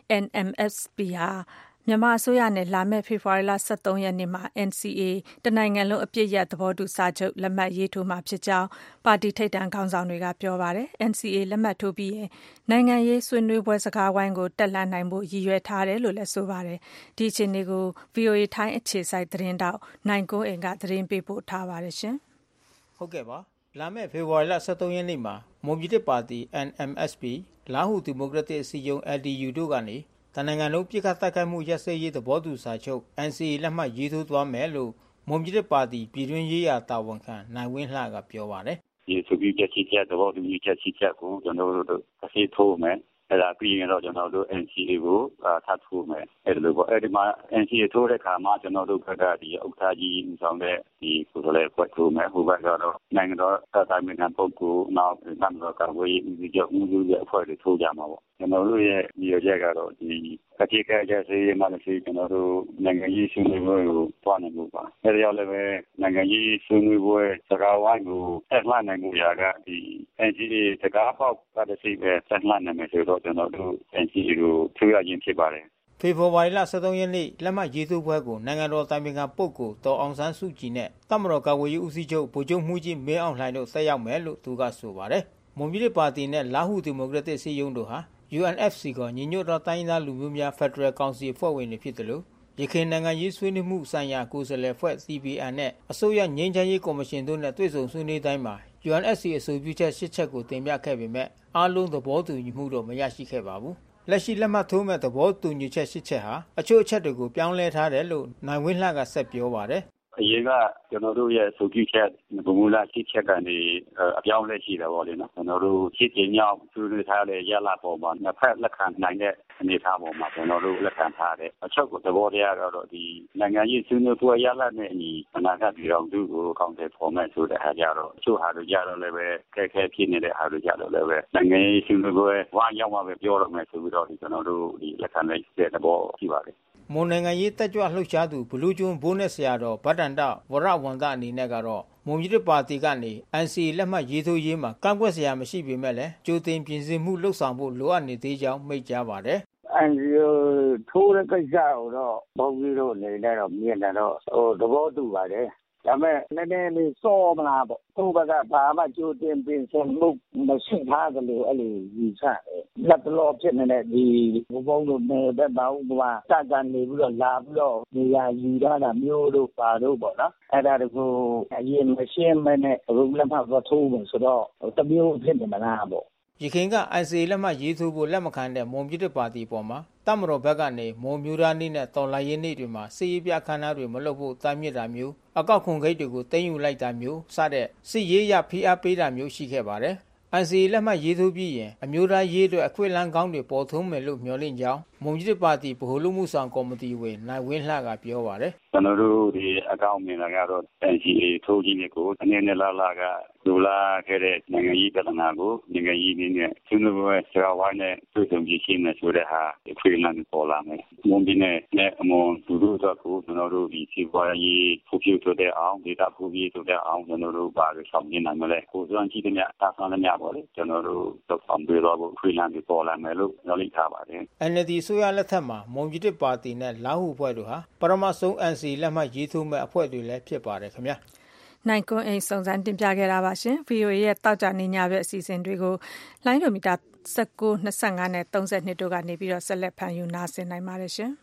NMSP ဟာမြန်မာအစိုးရနဲ့လာမယ့်ဖေဖော်ဝါရီလ23ရက်နေ့မှာ NCA တနိုင်ငံလုံးအပြည့်ရပ်သဘောတူစာချုပ်လက်မှတ်ရေးထိုးမှာဖြစ်ကြောင်းပါတီထိပ်တန်းခေါင်းဆောင်တွေကပြောပါတယ်။ NCA လက်မှတ်ထိုးပြီးရင်နိုင်ငံရေးဆွေးနွေးပွဲစကားဝိုင်းကိုတက်လှမ်းနိုင်ဖို့ရည်ရွယ်ထားတယ်လို့လည်းဆိုပါတယ်။ဒီအခြေအနေကို VOA ထိုင်းအခြေစိုက်သတင်းတောက်နိုင်ကိုအိမ်ကသတင်းပေးပို့ထားပါတယ်ရှင်။ဟုတ်ကဲ့ပါလာမယ့်ဖေဖော်ဝါရီလ23ရက်နေ့မှာမွန်ပြည်သစ်ပါတီ NMSP လာဟုဒီမိုကရက်တစ်အစည်းအရုံး LDU တို့ကနေတနိုင်ငံလုံးပြည်ခတ်တိုက်ခိုက်မှုရပ်စဲရေးသဘောတူစာချုပ် NCA လက်မှတ်ရေးထိုးသွားမယ်လို့မွန်ပြည်သစ်ပါတီပြည်တွင်းရေးရာတာဝန်ခံနိုင်ဝင်းလှကပြောပါတယ်။ဒီဆိုပြီးချက်သဘောတူညီချက်ကိုကျွန်တော်တို့အစီထိုးမယ်အဲ့ဒါပြီးရင်တော့ကျွန်တော်တို့ NCA ကိုထပ်ထိုးမယ်အဲ့လိုပေါ့အဲ့ဒီမှာ NCA ထိုးတဲ့ခါမှာကျွန်တော်တို့ကဒီဥက္ကဋ္ဌကြီးဦးဆောင်တဲ့ဒီကိုယ်စားလှယ်ဖွဲ့ထိုးမယ်ဟိုဘက်ကတော့နိုင်ငံတော်တိုင်းနိုင်ငံပုဂ္ဂိုလ်နောက်နိုင်ငံတော်ကာကွယ်ရေးဦးစီးချုပ်ဦးစီးရဲ့အဖွဲ့တွေထိုးကြမှာပေါ့ကျွန်တော်တို့ရဲ့ဒီရချက်ကတော့ဒီအတိအကျကျစေးမှလည်းကျွန်တော်တို့နိုင်ငံရေးဆွေးနွေးပွဲကိုတွားနိုင်မှုပါအဲ့ဒါကြောင့်လည်းပဲနိုင်ငံရေးဆွေးနွေးပွဲစကားဝိုင်းကိုဆက်လှမ်းနိုင်မှုရာကဒီ NCA စကားပေါက်တာတစ်စိပဲဆက်လှမ်းနိုင်မယ်ဆိုတော့ကျွန်တော်တို့ NCA ကိုထွေးရခြင်းဖြစ်ပါတယ်ဖေဖော်ဝါရီလ23ရက်နေ့လက်မှတ်ရေးထိုးပွဲကိုနိုင်ငံတော်တိုင်ပင်ခံပုဂ္ဂိုလ်ဒေါ်အောင်ဆန်းစုကြည်နဲ့တပ်မတော်ကာကွယ်ရေးဦးစီးချုပ်ဗိုလ်ချုပ်မှူးကြီးမင်းအောင်လှိုင်တို့ဆက်ရောက်မယ်လို့သူကဆိုပါတယ်မွန်ပြည်သစ်ပါတီနဲ့လာဟုဒီမိုကရက်တစ်စည်းရုံးတို့ဟာ UNFC ကညီညွတ်သောတိုင်းသားလူမျိုးများဖက်ဒရယ်ကောင်စီအဖွဲ့ဝင်တွေဖြစ်တယ်လို့ရခိုင်နိုင်ငံရေးဆွေးနွေးမှုဆိုင်ရာကိုယ်စားလှယ်အဖွဲ့ CBN နဲ့အစိုးရငြိမ်းချမ်းရေးကော်မရှင်တို့နဲ့တွေ့ဆုံဆွေးနွေးတိုင်းမှာ UNFC အဆိုပြုချက်၈ချက်ကိုတင်ပြခဲ့ပေမဲ့အားလုံးသဘောတူညီမှုတော့မရရှိခဲ့ပါဘူးလက်ရှိလက်မှတ်ထိုးမဲ့သဘောတူညီချက်၈ချက်ဟာအချို့အချက်တွေကိုပြောင်းလဲထားတယ်လို့နိုင်ဝင်းလှကဆက်ပြောပါတယ်အရင်ကကျွန်တော်တို့ရဲ့ဆိုကြည့်ချက်ဘုံမူလရှိချက်ကနေအပြောင်းလဲရှိတယ်ပေါ့လေနော်ကျွန်တော်တို့ရှင်းပြမြောက်သူတွေထားတဲ့ရလာပေါ်မှာနှစ်ဖက်လက်ခံနိုင်တဲ့အနေအထားပေါ်မှာကျွန်တော်တို့လက်ခံထားတယ်အချုပ်ကိုသဘောတရားကတော့ဒီနိုင်ငံရေးဆွေးနွေးပွဲရလာတဲ့အညီအနာဂတ်ပြည်တော်စုကိုအကောင့်တွေပေါ်မဲ့ဆိုတဲ့ဟာကြတော့အချို့ဟာတွေကြတော့လည်းပဲခဲဖြစ်နေတဲ့ဟာတွေကြတော့လည်းပဲနိုင်ငံရေးဆွေးနွေးပွဲဝါရောက်မှပဲပြောရမယ်ဆိုပြီးတော့ကျွန်တော်တို့ဒီလက်ခံလိုက်တဲ့သဘောရှိပါတယ်မွန်နိုင်ငံရေးတက်ကြွလှုပ်ရှားသူဘလူးကျွန်းဘိုးနဲ့ဆရာတော်ဗတ္တန္တဝရဝန္တအနေနဲ့ကတော့မွန်ပြည်သစ်ပါတီကနေ NCA လက်မှတ်ရေးထိုးရေးမှာကန့်ကွက်စရာမရှိပေမဲ့လည်းကြိုတင်ပြင်ဆင်မှုလှုပ်ဆောင်ဖို့လိုအပ်နေသေးကြောင်းမိန့်ကြားပါတယ် NCA ထိုးတဲ့ကိစ္စကိုတော့ဘုန်းကြီးတို့အနေနဲ့တော့မြင်တယ်တော့သဘောတူပါတယ်ဒါပေမဲ့နည်းနည်းလေးစောမလားပေါ့သူ့ဘက်ကဘာမှကြိုတင်ပြင်ဆင်မှုမရှိထားသလိုအဲ့လိုယူဆတယ်လက်တော်ဖြစ်နေတဲ့ဒီဘုံတို့နေဘက်မှာဥပမာစကန်နေပြီးတော့လာပြီးတော့နေရာယူရတာမျိုးတို့ပါတို့ပေါ့နော်အဲ့ဒါကိုအရင်မရှင်းမနဲ့ဘုံလက်မှတ်တော့ထိုးမယ်ဆိုတော့တမျိုးဖြစ်နေမလားပေါ့ရခိုင်က NCA လက်မှတ်ရေးထိုးဖို့လက်မခံတဲ့မွန်ပြည်သစ်ပါတီပေါ်မှာတပ်မတော်ဘက်ကနေမွန်မျိုးသားနေ့နဲ့တော်လှန်ရေးနေ့တွေမှာစစ်ရေးပြခန်းသားတွေမလုပ်ဖို့တားမြစ်တာမျိုးအကောက်ခွန်ဂိတ်တွေကိုတင်းယူလိုက်တာမျိုးစတဲ့စစ်ရေးရဖိအားပေးတာမျိုးရှိခဲ့ပါတယ်။ NCA လက်မှတ်ရေးထိုးပြီးရင်အမျိုးသားရေးအတွက်အခွင့်အလမ်းကောင်းတွေပေါ်ထွန်းမယ်လို့မျှော်လင့်ကြောင်းမွန်ပြည်သစ်ပါတီဗဟိုလူမှုဆောင်ကော်မတီဝင်နိုင်ဝင်းလှကပြောပါတယ်ကျွန်တော်တို့ဒီအကောင့်မြင်လာကတော့ NCA ထိုးခြင်းကိုအနေနဲ့လာကလူလာခဲ့တဲ့နိုင်ငံရေးပြဿနာကိုနိုင်ငံရေးနည်းနဲ့ဆွေးနွေးပွဲစကားဝိုင်းနဲ့တွေ့ဆုံကြည့်ရှင်းနေဆိုတဲ့ဟာအခွင့်အလမ်းပေါ်လာမယ်။မွန်ပြည်နဲ့အမွန်သူတို့အတွက်ကိုကျွန်တော်တို့ဒီစီးပွားရေးဖွံ့ဖြိုးတိုးတက်အောင်ဒေသဖွံ့ဖြိုးတိုးတက်အောင်ကျွန်တော်တို့ပါရဆောင်နေနိုင်မလဲ။ကိုယ်စွမ်းကြည့်တဲ့မြတ်တာဆန်းတဲ့မြတ်ပေါ့လေကျွန်တော်တို့သက်ဆောင်ပေးတော့အခွင့်အလမ်းပေါ်လာမယ်လို့ညွှန်လိုက်ထားပါတယ်။ NLD ဆိုရလက်ထက်မှာမွန်ပြည်သစ်ပါတီနဲ့လာဟုအဖွဲ့တို့ဟာပထမဆုံး NCA လက်မှတ်ရေးထိုးမဲ့အဖွဲ့တွေလည်းဖြစ်ပါတယ်ခင်ဗျာနိုင်ကွန်းအိမ်စုံစမ်းတင်ပြခဲ့တာပါရှင် VOA ရဲ့တောက်ကြနေညဘက်အစီအစဉ်တွေကိုလိုင်းဒိုမီတာ19 25နဲ့32တို့ကနေပြီးတော့ဆက်လက်ဖန်ယူနာဆင်နိုင်ပါတယ်ရှင်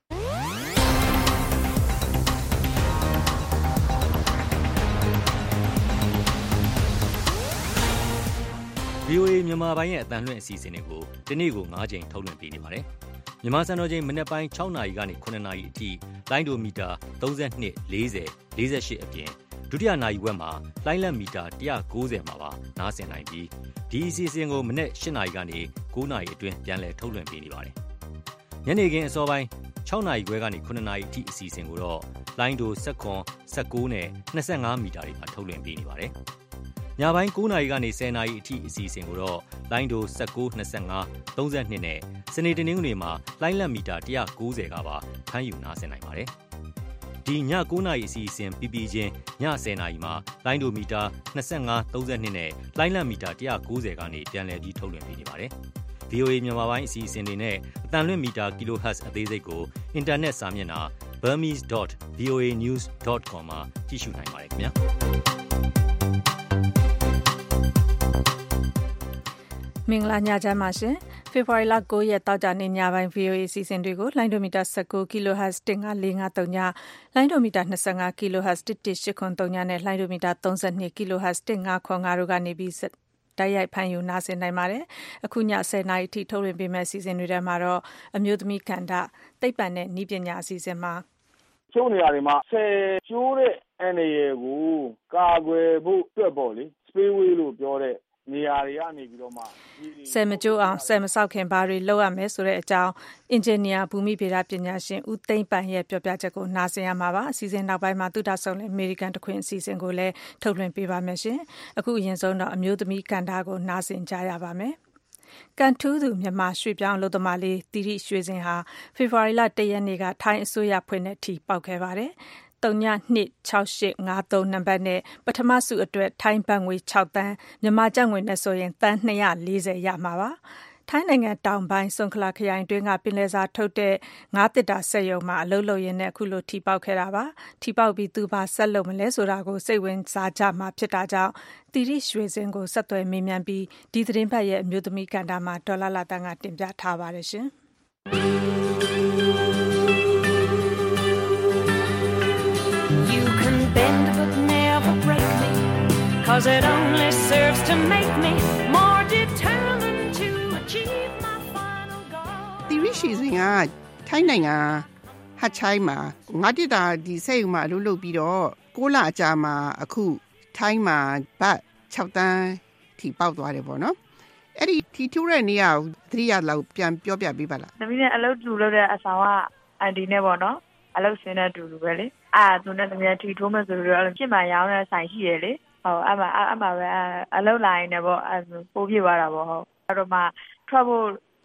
VOA မြန်မာပိုင်းရဲ့အတန်လွှင့်အစီအစဉ်တွေကိုဒီနေ့ကို9ချိန်ထုတ်လွှင့်ပေးနေပါတယ်မြန်မာစံတော်ချိန်မနေ့ပိုင်း6နာရီကနေ9နာရီအထိလိုင်းဒိုမီတာ32 40 48အပြင်ဒုတိယနာရီဝက်မှာလိုင်းလက်မီတာ190မှာပါနားဆင်နိုင်ပြီးဒီအစီအစဉ်ကိုမနေ့8နာရီကနေ9နာရီအတွင်းပြန်လည်ထုတ်လွှင့်ပေးနေပါတယ်။ညနေခင်းအစောပိုင်း6နာရီခွဲကနေ9နာရီအထိအစီအစဉ်ကိုတော့လိုင်းဒို19နဲ့25မီတာတွေမှာထုတ်လွှင့်ပေးနေပါတယ်။ညပိုင်း9နာရီကနေ10နာရီအထိအစီအစဉ်ကိုတော့လိုင်းဒို19 25 32နဲ့စနေတနင်္ဂနွေမှာလိုင်းလက်မီတာ190ကပါဖမ်းယူနားဆင်နိုင်ပါတယ်။ဒီည9နာရီအစီအစဉ်ပြီးချင်းည10နာရီမှာလိုင်းဒိုမီတာ25 32နဲ့လိုင်းလက်မီတာ190ကနေပြန်လည်ပြီးထုတ်လွှင့်ပေးနေပါတယ်။ VOA မြန်မာပိုင်းအစီအစဉ်တွေနဲ့အတန်လွင့်မီတာ kHz အသေးစိတ်ကိုအင်တာနက်စာမျက်နှာ burmese.voanews.com မှာကြည့်ရှုနိုင်ပါတယ်ခင်ဗျာမင်္ဂလာညချမ်းပါရှင်ဖေဖော်ဝါရီလ9ရက်တောက်ကြနေ့ညပိုင်း VOA အစီအစဉ်တွေကိုလိုင်းဒိုမီတာ19 kHz 15453ညလိုင်းဒိုမီတာ25 kHz 11883ညနဲ့လိုင်းဒိုမီတာ32 kHz 1595တို့ကနေပြီးတိုက်ရိုက်ဖမ်းယူနားဆင်နိုင်ပါတယ်အခုည10နာရီအထိထုတ်လွှင့်ပေးမယ့်အစီအစဉ်တွေထဲမှာတော့အမျိုးသမီးကဏ္ဍသိပ္ပံနဲ့နည်းပညာအစီအစဉ်မှာကျုံနေရာတွေမှာဆယ်ကျိုးတဲ့အန်ရယ်ကိုကာကွယ်ဖို့အတွက်ပေါ့လေ spillway လို့ပြောတဲ့နေရာတွေကနေပြီးတော့မှဆယ်မကျိုးအောင်ဆယ်မဆောက်ခင်ဘာတွေလုပ်ရမလဲဆိုတဲ့အကြောင်းအင်ဂျင်နီယာဘူမိဗေဒပညာရှင်ဦးသိန်းပန်ရဲ့ပြောပြချက်ကိုနားဆင်ရမှာပါအစီအစဉ်နောက်ပိုင်းမှာသုတဆောင်လည်းအမေရိကန်တခွင်အစီအစဉ်ကိုလည်းထုတ်လွှင့်ပေးပါမယ်ရှင်အခုအရင်ဆုံးတော့အမျိုးသမီးကဏ္ဍကိုနားဆင်ကြရပါမယ်ကန်ထူးသူမြန်မာရွှေပြောင်းအလုပ်သမားလေးတီရီရွှေစင်ဟာဖေဖော်ဝါရီလ1ရက်နေ့ကထိုင်းအစိုးရဖွဲ့နဲ့ထိပေါက်ခဲ့ပါတယ်326853နံပါတ်နဲ့ပထမစုအတွက်ထိုင်းဘတ်ငွေ6တန်းမြန်မာကျပ်ငွေနဲ့ဆိုရင်တန်း240ရမှာပါထိုင်းနိုင်ငံတောင်ပိုင်းဆွန်ခလာခရိုင်တွင်းကပင်လယ်စာထုတ်တဲ့ငါးတစ်တာစက်ရုံမှာအလုပ်လုပ်ရင်းနဲ့အခုလိုထိပေါက်ခဲ့တာပါထိပေါက်ပြီးသူဘာဆက်လုပ်မလဲဆိုတာကိုစိတ်ဝင်စားကြမှာဖြစ်တာကြောင့်တီရီရွှေစင်ကိုဆက်သွယ်မေးမြန်းပြီးဒီသတင်းပတ်ရဲ့အမျိုးသမီးကဏ္ဍမှာဒေါ်လာလာတန်းကတင်ပြထားပါတယ်ရှင် Bend but never break me Cause it only serves to make me More determined to achieve my final goal တီရီရှိစင်ကထိုင်းနိုင်ငံဟတ်ချိုင်းမှာငါးတစ်တာဒီစက်ရုံမှာအလုပ်လုပ်ပြီးတော့6လအကြာမှာအခုထိုင်းမှာဘတ်6တန်းထိပေါက်သွားတယ်ပေါ့နော်အဲ့ဒီထီထူးတဲ့နေရာကိုသတိရလောက်ပြန်ပြောပြပေးပါလားသမီးနဲ့အလုပ်တူလုပ်တဲ့အဆောင်ကအန်တီနဲ့ပေါ့နော်အလုပ်ဆင်းတဲ့တူတူပဲလေသူနဲ့သမီးထီထိုးမယ်ဆိုတော့ဖြစ်မှရောင်းတဲ့ဆိုင်ရှိရလေဟုတ်အမှပဲအလုပ်လာရင်လည်းပေါ့ပိုးပြသွားတာပေါ့ဟုတ်အဲ့တော့မှထွက်ဖို့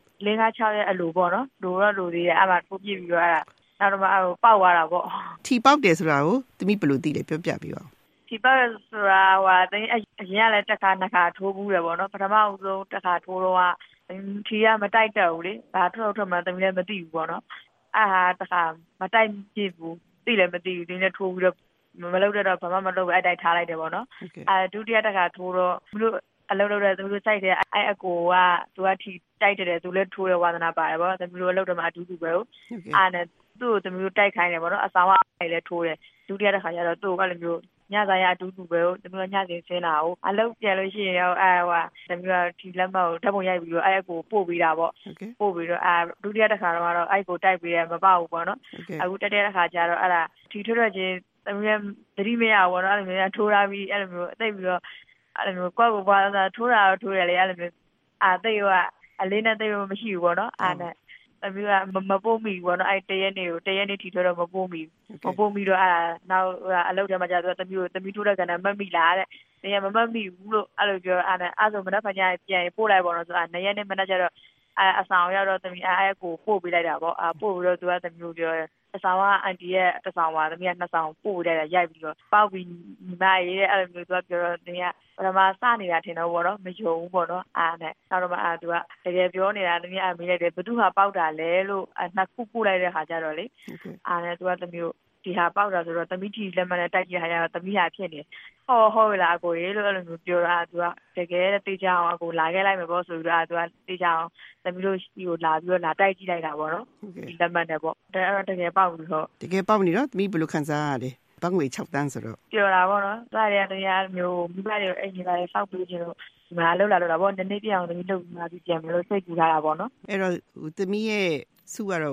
5-6ရက်အလိုပေါ့နော်လိုသေးတယ်ပိုးပြပြီးတော့နောက်တော့မှပေါက်သွားတာပေါ့ထီပေါက်တယ်ဆိုတာကိုသမီးဘယ်လိုသိလဲပြောပြပေးပါဦးထီပေါက်ဆိုတာသမီးအရင်ကလည်းတစ်ခါနှစ်ခါထိုးဘူးတယ်ပေါ့နော်ပထမဦးဆုံးတစ်ခါထိုးတော့ထီကမတိုက်တတ်ဘူးလေဘာထွက်မှသမီးလည်းမသိဘူးပေါ့နော်တခါမတိုက်ပြဘူးသိလည်းမသိဘူးဒီနေ့ထိုးပြီးတော့မလုပ်တော့ဘာမှမလုပ်ဘူးအဲ့တိုက်ထားလိုက်တယ်ပေါ့နော်ဒုတိယတစ်ခါထိုးတော့သူတို့အလုပ်လုပ်တဲ့သူတို့စိုက်တယ်အဲ့အကိုကသူကထိတိုက်တယ်သူလည်းထိုးရဝါသနာပါတယ်ပေါ့သူတို့အလုပ်တော့မှအတူတူပဲဟုတ်နဲ့သူ့ကိုသူတို့တိုက်ခိုင်းတယ်ပေါ့နော်အဆောင်ကလည်းထိုးတယ်ဒုတိယတစ်ခါကျတော့သူ့ကလည်းမျိုးညစာရအတူတူပဲဟုတ်သူတို့ညစဉ်ဆင်းလာဟုတ်အလုပ်ပြန်လို့ရှိရင်ရောသူတို့ကဒီလက်မကိုဓာတ်ပုံရိုက်ပြီးတော့အဲ့အကိုပို့ပေးတာပေါ့ပို့ပြီးတော့ဒုတိယတစ်ခါတော့အဲ့ကိုတိုက်ပေးတယ်မပေါဘူးပေါ့နော်အခုတတိယတစ်ခါကျတော့အဲ့ဒါထီထွတ်ချင်းသူတို့သတိမရဘူးပေါ့နော်အဲ့လိုမျိုးထိုးထားပြီးအဲ့လိုမျိုးသိပြီးတော့အဲ့လိုမျိုးကွက်ကိုပွားတာထိုးတာထိုးတယ်လေအဲ့လိုမျိုးသိကအလေးနဲ့သိမရှိဘူးပေါ့နော်နဲ့သမီးကမပို့မိဘူးပေါ့နော်အဲ့တရက်နေ့ထီထွတ်တော့မပို့မိတော့နောက်အလုပ်ထဲမှာကျတော့သမီးထိုးတဲ့ကဏ္ဍမမိလားတဲ့နေရာမမိဘူးလို့အဲ့လိုပြောအဲ့ဆိုမနက်ဖြန်ကျရင်ပြန်ပို့လိုက်ပေါ့နော်ဆို2ရက်နေ့မနက်ကျတော့အဆောင်ရောက်တော့သမီးအဲ့ကိုပို့ပေးလိုက်တာပေါ့ပို့ပြီးတော့သူကသမီးကိုပြောတယ်အဆောင်ကအန်တီရဲ့တစ်ဆောင်ပါသမီးက2ဆောင်ပို့လိုက်တာရိုက်ပြီးတော့ပေါက်ပြီးညီမရေးတဲ့အဲ့လိုမျိုးသူကပြောတော့သမီးကပထမစနေတာထင်တော့ပေါ့နော်မယုံဘူးပေါ့နော်နဲ့နောက်တော့မှသူကတကယ်ပြောနေတာသမီးမေးလိုက်တယ်ဘသူဟာပေါက်တာလဲလို့နှစ်ခုပို့လိုက်တဲ့ခါကျတော့လေနဲ့သူကသမီးကိုဒီဟာပေါက်တာဆိုတော့သမီးထီလက်မနဲ့တိုက်ကြည့်ခါကျတော့သမီးဟာဖြစ်နေဟုတ်လားအကိုရေလို့အဲ့လိုမျိုးပြောတာသူကတကယ်တေးကြအောင်အကိုလာခဲ့လိုက်မယ်ပေါ့ဆိုပြီးတော့သူကတေးကြအောင်သမီးတို့ဒီကိုလာပြီးတော့လာတိုက်ကြည့်လိုက်တာပေါ့နော်ဒီလက်မနဲ့ပေါ့တကယ်ပေါက်ပြီးတော့တကယ်ပေါက်နေတော့သမီးဘယ်လိုခံစားရလဲဘတ်ငွေ6တန်းဆိုတော့ပြောတာပေါ့နော်ဒါတွေကတရားမျိုးမိဘတွေအိမ်ကြီးလာဆောက်ပြီးချင်လို့ဒီမှာလှုပ်လာတော့ဗောနည်းနည်းပြအောင်သမီးလှုပ်လာပြီးပြန်မလို့စိတ်ကူထားတာပေါ့နော်အဲ့တော့သမီးရဲ့စုကတော့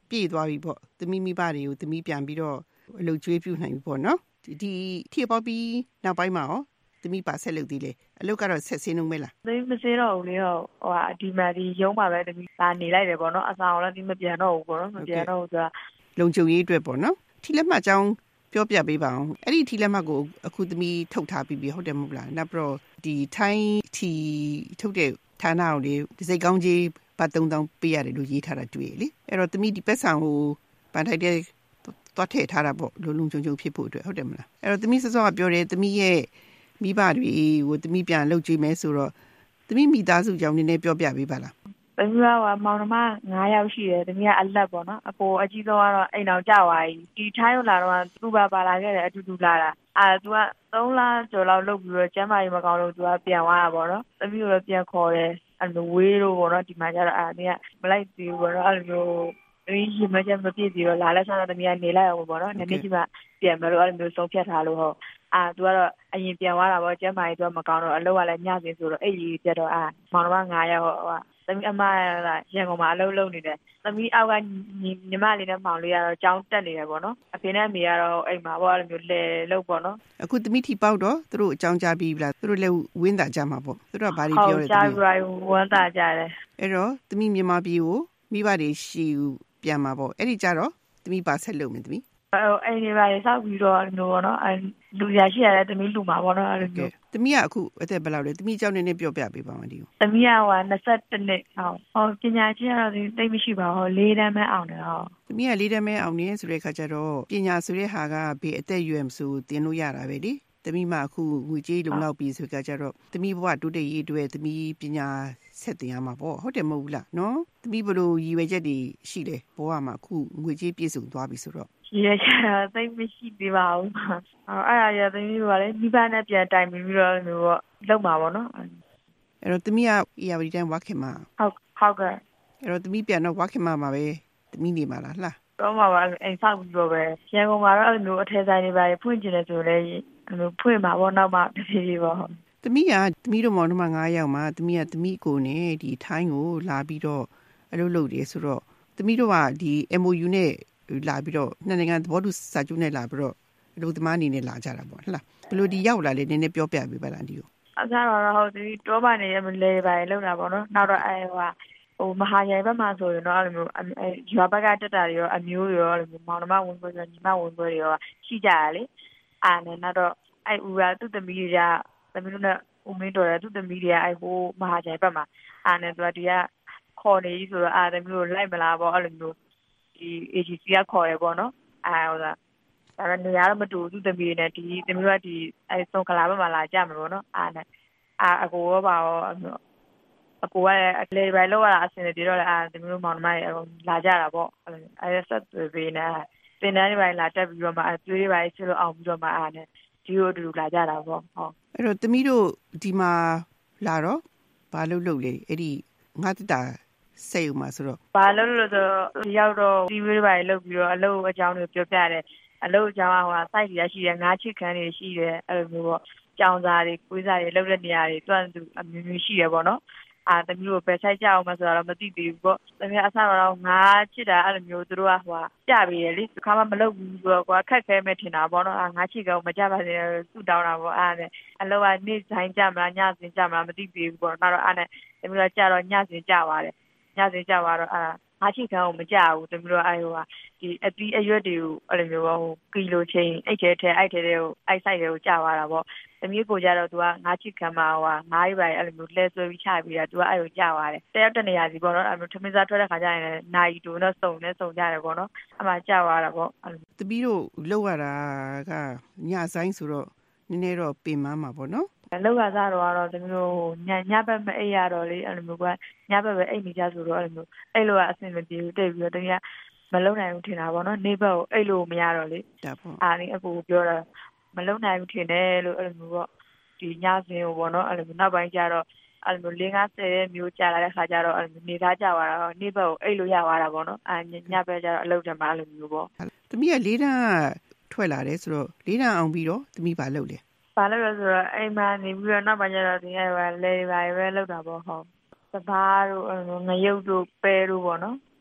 ပြည့်သွားပြီပေါ့သမီးမိဘတွေကိုသမီးပြန်ပြီးတော့အလုပ်ကျွေးပြုနိုင်ပြီပေါ့နော်ဒီထီပေါပြီးနောက်ပိုင်းမှာရောသမီးပါဆက်လုပ်သေးလေအလုပ်ကတော့ဆက်ဆင်းလုံးမဲလားသမီးမစင်းတော့ဘူးလေဒီမှာဒီရုံးမှာပဲသမီးလာနေလိုက်တယ်ပေါ့နော်အဆောင်လည်းသမီးမပြန်တော့ဘူးပေါ့နော်မပြန်တော့ဘူးဆိုတာလုံခြုံရေးအတွက်ပေါ့နော်ထီလက်မှတ်အကြောင်းပြောပြပေးပါအောင်အဲ့ဒီထီလက်မှတ်ကိုအခုသမီးထုတ်ထားပြီးပြီဟုတ်တယ်မဟုတ်လားနောက်ပြီးတော့ဒီထိုင်းထီထုတ်တဲ့ဌာနကိုလေဒီစိတ်ကောင်းကြီးပတ် 3000ပေးရတယ်လို့ရေးထားတာတွေ့လေအဲ့တော့သမီးဒီပတ်ဆောင်ကိုပန်ထိုက်တဲ့သွားထည့်ထားတာပေါ့လုံခြုံဖြစ်ဖို့အတွက်ဟုတ်တယ်မလားအဲ့တော့သမီးစောစောကပြောတယ်သမီးရဲ့မိဘတွေကိုသမီးပြန်လုပ်ကြည့်မယ်ဆိုတော့သမီးမိသားစုကြောင့်နည်းနည်းပြောပြပေးပါလားသမီးကမောင်နှမ9ယောက်ရှိတယ်သမီးကအလက်ပေါ့နော်အကိုအကြီးဆုံးကတော့အိမ်အောင်ကြွားကြီးဒီထိုင်းရောက်လာတော့သူ့ပါလာခဲ့တယ်အတူတူလာတာသူက3လကျော်လောက်လုပ်ပြီးတော့ကျမ်းမာရေးမကောင်းလို့သူကပြန်သွားတာပေါ့နော်သမီးကိုပြန်ခေါ်တယ်အဲ့လိုဝေးလို့ပေါ့နော်ဒီမှာကျတော့သမီးကမလိုက်သေးဘူးပေါ့နော်အဲ့လိုသမီးရှင်မကျမပြည့်သေးတော့လာလဲဆိုတော့သမီးကနေလိုက်အောင်ပေါ့နော်နည်းနည်းကြီးမှပြန်မလို့အဲ့လိုဆုံးဖြတ်ထားလို့ဟုတ်သူကတော့အရင်ပြန်သွားတာပေါ့ကျမ်းမာရေးသူကမကောင်းတော့အလုပ်ကလည်းညစင်ဆိုတော့အဲ့ဒီပြတော့မောင်နှမ9ယောက်သမီးအမကရန်ကုန်မှာအလုပ်လုပ်နေတယ်သမီးအောက်ကညီမလေးနဲ့မောင်လေးကတော့ကျောင်းတက်နေတယ်ပေါ့နော်အဖေနဲ့အမေကတော့အိမ်မှာပေါ့အဲ့လိုမျိုးလဲလုပ်ပေါ့နော်အခုသမီးထီပေါက်တော့သူတို့အကြောင်းကြားပြီးပြီလားသူတို့လည်းဝင်းတာကြမှာပေါ့သူတို့ကဘာတွေပြောလဲသမီးဟုတ်ကြားပြီးဝင်းတာကြတယ်အဲ့တော့သမီးမြန်မာပြည်ကိုမိဘတွေရှိပြန်မှာပေါ့အဲ့ဒီကြတော့သမီးပါဆက်လုပ်မယ်သမီးအဲ့ဒီပါစောက်ပြီးတော့လို့ပေါ့နော်လူရရှိရတယ်သမီးလူမှာပေါ့နော်အဲ့လိုမျိုးသမီးကအခုအသက်ဘယ်လောက်လဲသမီးအကြောင်းနည်းနည်းပြောပြပေးပါဦးဒီကိုသမီးက21နှစ်ပညာချင်းကတော့တိတ်မရှိပါဘူး4တန်းပဲအောင်တယ်သမီးက4တန်းပဲအောင်နေဆိုတဲ့ခါကျတော့ပညာဆိုတဲ့ဟာကဘေးအသက်အရွယ်မဆိုသင်လို့ရတာပဲလေသမီးမအခုငွေကြေးလုံလောက်ပြီးဆိုကြကြတော့သမီးဘဝတိုးတက်ရေးအတွက်သမီးပညာဆက်သင်ရမှာပေါ့ဟုတ်တယ်မဟုတ်ဘူးလားနော်သမီးဘလို့ရည်ရွယ်ချက်တွေရှိတယ်ဘဝမှာအခုငွေကြေးပြည့်စုံသွားပြီဆိုတော့ရည်ချတာသိမရှိသေးပါဘူးအဲ့ဒါရသမီးကလည်းမိဘနဲ့ပြန်တိုင်ပြီးတော့မျိုးပေါ့လောက်မှာပေါ့နော်အဲ့တော့သမီးကERDတိုင်းဝါခင်မှာဟုတ်ကဲ့အဲ့တော့သမီးပြန်တော့ဝါခင်မှာပဲသမီးနေမှာလားလှတော့မှာပါအိမ်ဆောက်ပြီးတော့ပဲရန်ကုန်မှာတော့အဲ့လိုမျိုးအထည်ဆိုင်တွေပါဖွင့်ကျင်တယ်ဆိုလည်းအဲ့လိုဖွင့်မှာပေါ့နောက်မှတဖြည်းဖြည်းပေါ့သမီးတို့မောင်နှမ9ယောက်မှာသမီးကသမီးကိုနဲ့ဒီထိုင်းကိုလာပြီးတော့အလုပ်လုပ်တယ်ဆိုတော့သမီးတို့ကဒီ MOU နဲ့လာပြီးတော့နှစ်နိုင်ငံသဘောတူစာချုပ်နဲ့လာပြီးတော့အလုပ်သမားအနေနဲ့လာကြတာပေါ့ဟုတ်လားဘယ်လိုဒီရောက်လာလဲနည်းနည်းပြောပြပေးပါလားဒီကိုအခါတော့ဟုတ်ဒီတောပါနေရမလဲပါလောက်တာပေါ့နော်နောက်တော့မဟာရိုင်ဘက်မှာဆိုရင်တော့အဲ့လိုမျိုးရွာဘက်ကတက်တာတွေရောအမျိုးရောအဲ့လိုမျိုးမောင်နှမဝင်ပွဲဆိုညီမဝင်ပွဲတွေရောရှိကြရလေနဲ့နောက်တော့ဦးကသူ့သမီးတွေကသမီးတို့နဲ့ဦးမင်းတော်ရဲ့သူ့သမီးတွေကဟိုမဟာရိုင်ဘက်မှာနဲ့သူကဒီကခေါ်နေပြီဆိုတော့သမီးတို့လိုက်မလားပေါ့အဲ့လိုမျိုးဒီ agency ကခေါ်ရပေါ့နော်ဟုတ်လားဒါပေမဲ့နေရာတော့မတူသူ့သမီးတွေနဲ့ဒီသမီးတို့ကဒီစုံကလာဘက်မှာလာကြမှာပေါ့နော်နဲ့အကိုရောပါရောအကိုကလေဘယ်လောက်လာအစင်တွေတော့သမီးတို့မောင်နှမတွေလာကြတာပေါ့ဆက်သွယ်ပေးနေသင်တန်းတွေပါလာတက်ပြီးတော့မှသွေးတွေပါချလို့အောင်ပြီးတော့မှနဲ့ဒီလိုတူလာကြတာပေါ့ဟုတ်အဲ့တော့သမီးတို့ဒီမှာလာတော့ဘာလုပ်လဲအဲ့ဒီငါတတာစိတ်ဥမှာဆိုတော့ဘာလို့လဲဆိုတော့ရောက်တော့ဒီဝေးတွေလုပ်ပြီးတော့အလုပ်အကြောင်းတွေပြောပြတယ်အလုပ်အကြောင်းကစိုက်တွေရှိတယ်ငါးချစ်ခန်းတွေရှိတယ်အဲ့လိုမျိုးပေါ့ကြောင်စာတွေကွေးစာတွေလုပ်တဲ့နေရာတွေတွန့်သူအမျိုးမျိုးရှိတယ်ပေါ့နော်သမီးတို့ပဲဆိုင်ကြအောင်မဆိုတော့မသိသေးဘူးပေါ့သမီးအဆတော့ငါးချစ်တာအဲ့လိုမျိုးသူတို့ကကြပြီးရလေခါမှမလုပ်ဘူးဆိုတော့ကွာခက်ခဲမဲ့ထင်တာပေါ့နော်ငါးချစ်ကောင်မကြပါစေသူ့တောင်းတာပေါ့နဲ့အလုပ်ကနေ့ဆိုင်ကြမလားညစဉ်ကြမလားမသိသေးဘူးပေါ့နောက်တော့နဲ့သမီးတို့ကြတော့ညစဉ်ကြပါတယ်ညစဉ်ကြပါတော့ငါးချစ်ခံကိုမကြဘူးသမီးတို့ဒီအပီးအရွက်တွေကိုအဲ့လိုမျိုးကီလိုချင်းအိတ်ထဲကိုအိုက်ဆိုင်တွေကိုကြသွားတာပေါ့သမီးကိုကြတော့ तू ကငါးချစ်ခံမှာငါးရီပါအဲ့လိုမျိုးလဲဆွဲပြီးချပြီးတာ तू ကအဲ့ကိုကြသွားတယ်တယောက်တနေရာစီပေါ့နော်အဲ့လိုထမင်းစားထွက်တဲ့ခါကျရင်လည်းနာရီတူတော့စုံကြတယ်ပေါ့နော်အမှကြသွားတာပေါ့သမီးတို့လောက်ရတာကညဆိုင်ဆိုတော့နည်းနည်းတော့ပင်မမှာပေါ့နော်လောက်ကစားတော့သမီးတို့ညဘက်မအိပ်ရတော့လေအဲ့လိုမျိုးကညဘက်ပဲအိပ်နေကြဆိုတော့အဲ့လိုမျိုးအဲ့လိုကအဆင်မပြေဘူးတိတ်ပြီးတော့တကယ်မလုံနိုင်ဘူးထင်တာပေါ့နော်နေဘက်ကိုအိပ်လို့မရတော့လေဒါပေါ့အကူပြောတာမလုံနိုင်ဘူးထင်တယ်လို့အဲ့လိုမျိုးပေါ့ဒီညစဉ်ကိုပေါ့နော်အဲ့လိုမျိုးနောက်ပိုင်းကျတော့အဲ့လိုမျိုး50မျိုးကြာလာတဲ့ခါကျတော့အဲ့လိုနေသားကြသွားတာနေဘက်ကိုအိပ်လို့ရသွားတာပေါ့နော်ညဘက်ကျတော့အလုပ်တမှာအဲ့လိုမျိုးပေါ့သမီးက၄တန်းထွက်လာတယ်ဆိုတော့၄တန်းအောင်ပြီးတော့သမီးဘာလုပ်လဲဘာလို့လဲဆိုတော့အိမ်မှာနေပြီးတော့နောက်ပိုင်းကျတော့ဒီလေပါပဲလောက်တာပေါ့ဟုတ်စပါးတို့ငရုတ်တို့ပဲတို့ပေါ့နော်ဟ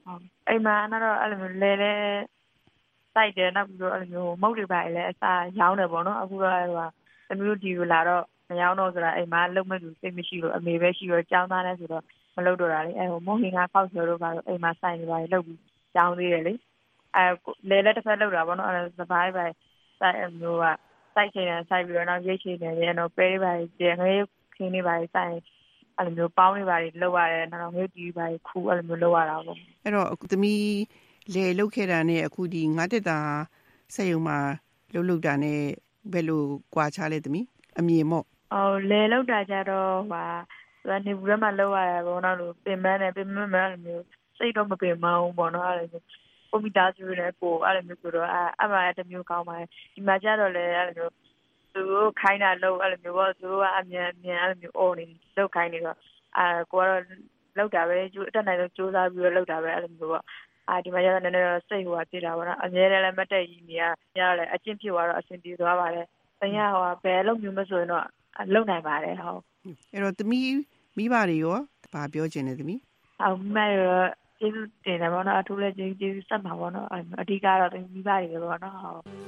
အိမ်မှာတော့အဲ့လိုမျိုးလဲစိုက်တယ်နောက်ပြီးတော့အဲ့လိုမျိုးမုတ်တွေပါလဲအစားရောင်းတယ်ပေါ့နော်အခုတော့ဟိုသမီးတို့ဒီလိုလာတော့မရောင်းတော့ဆိုတာအိမ်မှာလုံမဲ့သူစိတ်မရှိလို့အမေပဲရှိတော့ကြောင်းသားလဲဆိုတော့မလုပ်တော့တာလေအဲ့ဟိုမုံဟင်ကဖောက်ချော်တို့ကတော့အိမ်မှာစိုက်နေပါလေလုပ်ပြီးကြောင်းသေးတယ်လေလဲတစ်ဖက်လောက်တာပေါ့နော်အဲ့စပိုင်းပဲစိုက်မျိုးကစိုက်ချင်တယ်စိုက်ပြီးတော့နောက်ရိတ်ချင်တယ်ရတော့ပဲပါကျငယ်ခင်းနေပါစိုက်အဲ့လိုမျိုးပေါင်းနေပါလောက်ရတယ်နောက်မျိုးတီးပါခူးအဲ့လိုမျိုးလောက်ရတာပေါ့အဲ့တော့အခုသမီးလေလောက်ခဲ့တာနဲ့အခုဒီငါတက်တာစက်ရုံမှာလောက်တာနဲ့ဘယ်လိုကြွားချလဲသမီးအမြင်မော့လေလောက်တာကြတော့သူကနေဘူးထဲမှာလောက်ရတယ်ပေါ့နော်လို့ပင်မန်းနဲ့ပင်မန်းအဲ့လိုမျိုးစိတ်တော့မပင်မအောင်ပေါ့နော်အဲ့လိုမျိုးကွန်ပျူတာကျူနဲ့ကိုအဲ့လိုမျိုးဆိုတော့အဲ့မှာတစ်မျိုးကောင်းပါတယ်ဒီမှာကြတော့လေအဲ့လိုမျိုးသူတို့ခိုင်းတာလို့အဲ့လိုမျိုးပေါ့သူတို့ကအမြန်အဲ့လိုမျိုးအော်နေလောက်ခိုင်းနေတော့ကိုကတော့လောက်တာပဲအတက်နိုင်ဆုံးစူးစမ်းပြီးတော့လောက်တာပဲအဲ့လိုမျိုးပေါ့ဒီမှာကျတော့နည်းနည်းတော့စိတ်ဟိုကဖြစ်တာပေါ့နော်အများနဲ့လည်းမတက်ကြီးနေရလည်းအကျင့်ဖြစ်သွားတော့အဆင်ပြေသွားပါတယ်။တင်ရဟိုဘယ်လုံးမျိုးမဆိုရင်တော့လုံနိုင်ပါတယ်ဟုတ်။အဲ့တော့သမီးမိဘတွေရောဘာပြောချင်လဲသမီး။ဟုတ်မှန်ရောကျေးဇူးတင်တယ်ပေါ့နော်အထူးလည်းကျေးဇူးဆက်မှာပေါ့နော်အဓိကတော့သမီးမိဘတွေပေါ့နော်ဟုတ်။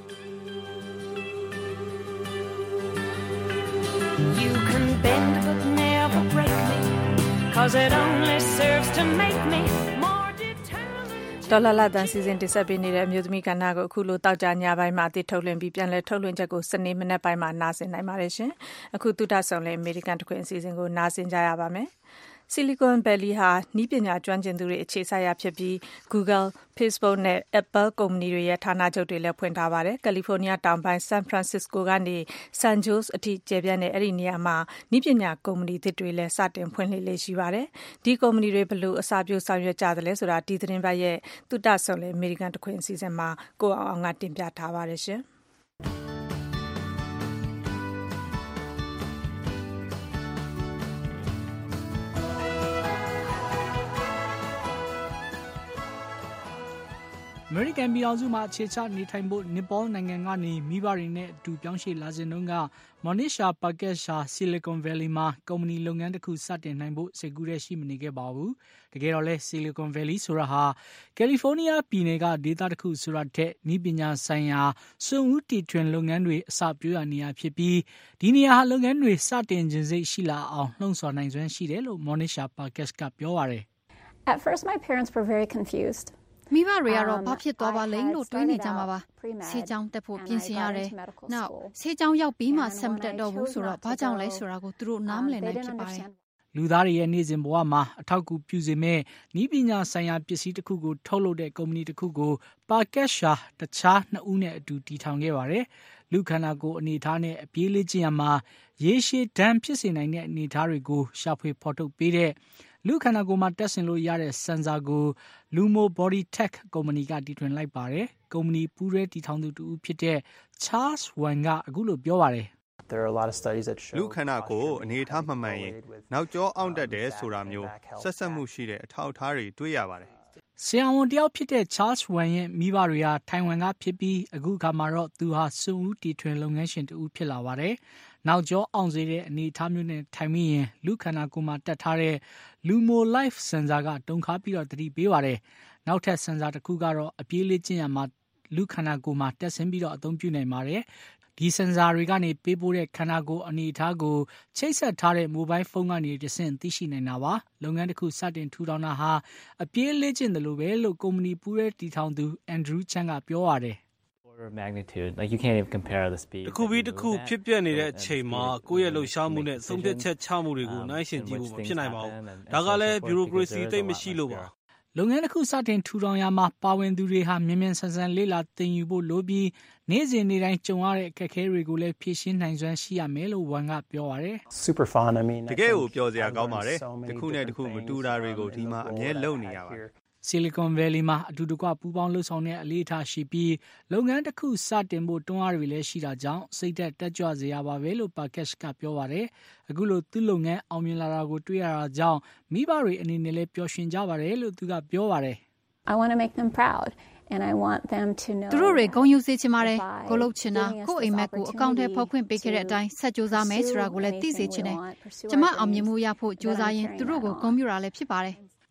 You can bend but never break me cause it only serves to make me determined ဒေါ်လာတန်စီစဉ်တင်ဆက်ပေးနေတဲ့အမျိုးသမီးကဏ္ဍကိုအခုလိုတောက်ကြညပိုင်းမှာအသစ်ထုတ်လွှင့်ပြီးပြန်လည်ထုတ်လွှင့်ချက်ကိုစနေမနေ့ပိုင်းမှာနားဆင်နိုင်ပါတယ်ရှင်အခုတုဒ္ဒဆောင်လဲအမေရိကန်တခွင်အစီအစဉ်ကိုနားဆင်ကြရပါမယ်Silicon Valley ဟာနှီးပညာကျွမ်းကျင်သူတွေအခြေစိုက်ရာဖြစ်ပြီး Google, Facebook နဲ့ Apple ကုမ္ပဏီတွေရဲ့ဌာနချုပ်တွေလည်းဖွင့်ထားပါတယ်။ California တောင်ပိုင်း San Francisco ကနေ San Jose အထိကျယ်ပြန့်တဲ့အဲ့ဒီနေရာမှာနှီးပညာကုမ္ပဏီသစ်တွေလည်းစတင်ဖွင့်လှစ်လေ့ရှိပါတယ်။ဒီကုမ္ပဏီတွေဘယ်လိုအစပြုဆောင်ရွက်ကြသလဲဆိုတာဒီသတင်းပတ်ရဲ့သုတဆုံလေ American တခွင်အစီအစဉ်မှာကိုအောင်ကတင်ပြထားပါတယ်ရှင်။အမေရိကန်ပြည်ထောင်စုမှာအခြေချနေထိုင်ဖို့နီပေါနိုင်ငံကနေမိဘတွေနဲ့အတူပြောင်းရွှေ့လာစဉ်တုန်းက Monisha Parkesh ဟာ Silicon Valley မှာကုမ္ပဏီလုပ်ငန်းတစ်ခုစတင်နိုင်ဖို့စိတ်ကူးတဲ့ရှိမနေခဲ့ပါဘူး။တကယ်တော့လဲ Silicon Valley ဆိုတာဟာ California ပြည်နယ်ကဒေသတစ်ခုဆိုတာထက်နည်းပညာဆိုင်ရာစွန့်ဦးတီထွင်လုပ်ငန်းတွေအစပျိုးရနေရဖြစ်ပြီးဒီနေရာဟာလုပ်ငန်းတွေစတင်ခြင်းစိတ်ရှိလာအောင်လှုံ့ဆော်နိုင်စွမ်းရှိတယ်လို့ Monisha Parkesh ကပြောပါတယ်။ At first my parents were very confused. မိဘတွေကတော့ဘာဖြစ်သွားပါလိမ့်လို့တွေးနေကြမှာပါဆေးကြောင်းတက်ဖို့ပြင်ဆင်ရတယ်နောက်ဆေးကြောင်းရောက်ပြီးမှဆက်မတက်တော့ဘူးဆိုတော့ဘာကြောင့်လဲဆိုတာကိုသူတို့နားမလည်နိုင်ဖြစ်ပါတယ်လူသားတွေရဲ့နေ့စဉ်ဘဝမှာအထောက်အကူပြုစေမဲ့နည်းပညာဆိုင်ရာပစ္စည်းတစ်ခုကိုထုတ်လုပ်တဲ့ကုမ္ပဏီတစ်ခုကိုပါကက်ရှာတခြားနှစ်ဦးနဲ့အတူတည်ထောင်ခဲ့ပါတယ်လူခန္ဓာကိုယ်အနေအထားနဲ့အပြေးလေးခြင်းမှာရေရှည်ဒဏ်ဖြစ်စေနိုင်တဲ့အနေအထားတွေကိုရှာဖွေဖော်ထုတ်ပေးတဲ့လူခန္ဓာကိုယ်မှာတက်ဆင်လို့ရတဲ့စင်ဆာကို Lumo Body Tech ကုမ္ပဏီကတီထွင်လိုက်ပါတယ်။ကုမ္ပဏီပူးတွဲတည်ထောင်သူတူဖြစ်တဲ့ Charles Wan ကအခုလိုပြောပါတယ်။လူခန္ဓာကိုယ်အနေအထားမှန်မှန်ရင်နောက်ကျောအောင်တက်တယ်ဆိုတာမျိုးဆက်ဆက်မှုရှိတဲ့အထောက်အထားတွေတွေ့ရပါတယ်။ဆရာဝန်တယောက်ဖြစ်တဲ့ Charles Wan ရဲ့မိဘတွေဟာထိုင်ဝမ်ကဖြစ်ပြီးအခုခါမှာတော့သူဟာစွန့်ဦးတီထွင်လုပ်ငန်းရှင်တူဖြစ်လာပါတယ်။နောက်ကျောအောင်စေတဲ့အနေအထားမျိုးနဲ့ထိုင်မိရင်လူခန္ဓာကိုယ်မှာတက်ထားတဲ့ Lumo Life Sensor ကတုံခါပြီးတော့သတိပေးပါတယ်။နောက်ထပ် Sensor တစ်ခုကတော့အပြေးလေးကျင့်ရမှာလူခန္ဓာကိုယ်မှာတက်ဆင်းပြီးတော့အသုံးပြုနိုင်ပါတယ်။ဒီ Sensor တွေကနေပေးပို့တဲ့ခန္ဓာကိုယ်အနေအထားကိုချိတ်ဆက်ထားတဲ့ mobile phone ကနေတဆင့်သိရှိနိုင်တာပါ။လုပ်ငန်းတစ်ခုစတင်ထူထောင်တာဟာအပြေးလေးကျင့်တယ်လို့ပဲလို့ကုမ္ပဏီပူးရဲတည်ထောင်သူ Andrew Chan ကပြောပါတယ် magnitude like you can't even compare the speed တခုပြီးတခုဖြစ်ပျက်နေတဲ့အချိန်မှာကိုယ့်ရဲ့လှုပ်ရှားမှုနဲ့ဆုံးဖြတ်ချက်ချမှုတွေကိုနှိုင်းယှဉ်ကြည့်ဖို့မဖြစ်နိုင်ပါဘူးဒါကလည်း bureaucracy သိမရှိလို့ပါလုပ်ငန်းတစ်ခုစတင်ထူထောင်ရမှာပါဝင်သူတွေဟာမြန်မြန်ဆန်ဆန်လေ့လာသင်ယူဖို့လိုပြီးနေ့စဉ်နေ့တိုင်းကြုံရတဲ့အခက်အခဲတွေကိုလည်းဖြေရှင်းနိုင်စွမ်းရှိရမယ်လို့ဝန်ကပြောပါတယ် super fun I mean တကယ်ကိုပြောစရာကောင်းပါတယ်တစ်ခုနဲ့တစ်ခုမတူတာတွေကိုဒီမှာအမြဲလုပ်နေရပါတယ် Silicon Valley မှာအတူတကွပူးပေါင်းလှုပ်ဆောင်တဲ့အလေးထားရှိပြီးလုပ်ငန်းတစ်ခုစတင်ဖို့တွန်းအားတွေလည်းရှိတာကြောင့်စိတ်သက်တက်ကြွစေရပါပဲလို့ Parkesh ကပြောပါတယ်။အခုလိုသူ့လုပ်ငန်းအောင်မြင်လာတာကိုတွေ့ရတာကြောင့်မိဘတွေအနေနဲ့လည်းပျော်ရွှင်ကြပါတယ်လို့သူကပြောပါတယ်။ I want to make them proud and I want them to know သူတို့တွေဂုဏ်ယူစေချင်ပါတယ်ကိုလုပ်ချင်တာကိုအိမ်မက်ကိုအကောင့်ထဲဖောက်ခွင့်ပေးခဲ့တဲ့အတိုင်းဆက်ကြိုးစားမယ်ဆိုတာကိုလည်းသိစေချင်တယ်။ကျမအောင်မြင်မှုရဖို့ကြိုးစားရင်သူတို့ကိုဂုဏ်ပြုတာလည်းဖြစ်ပါတယ်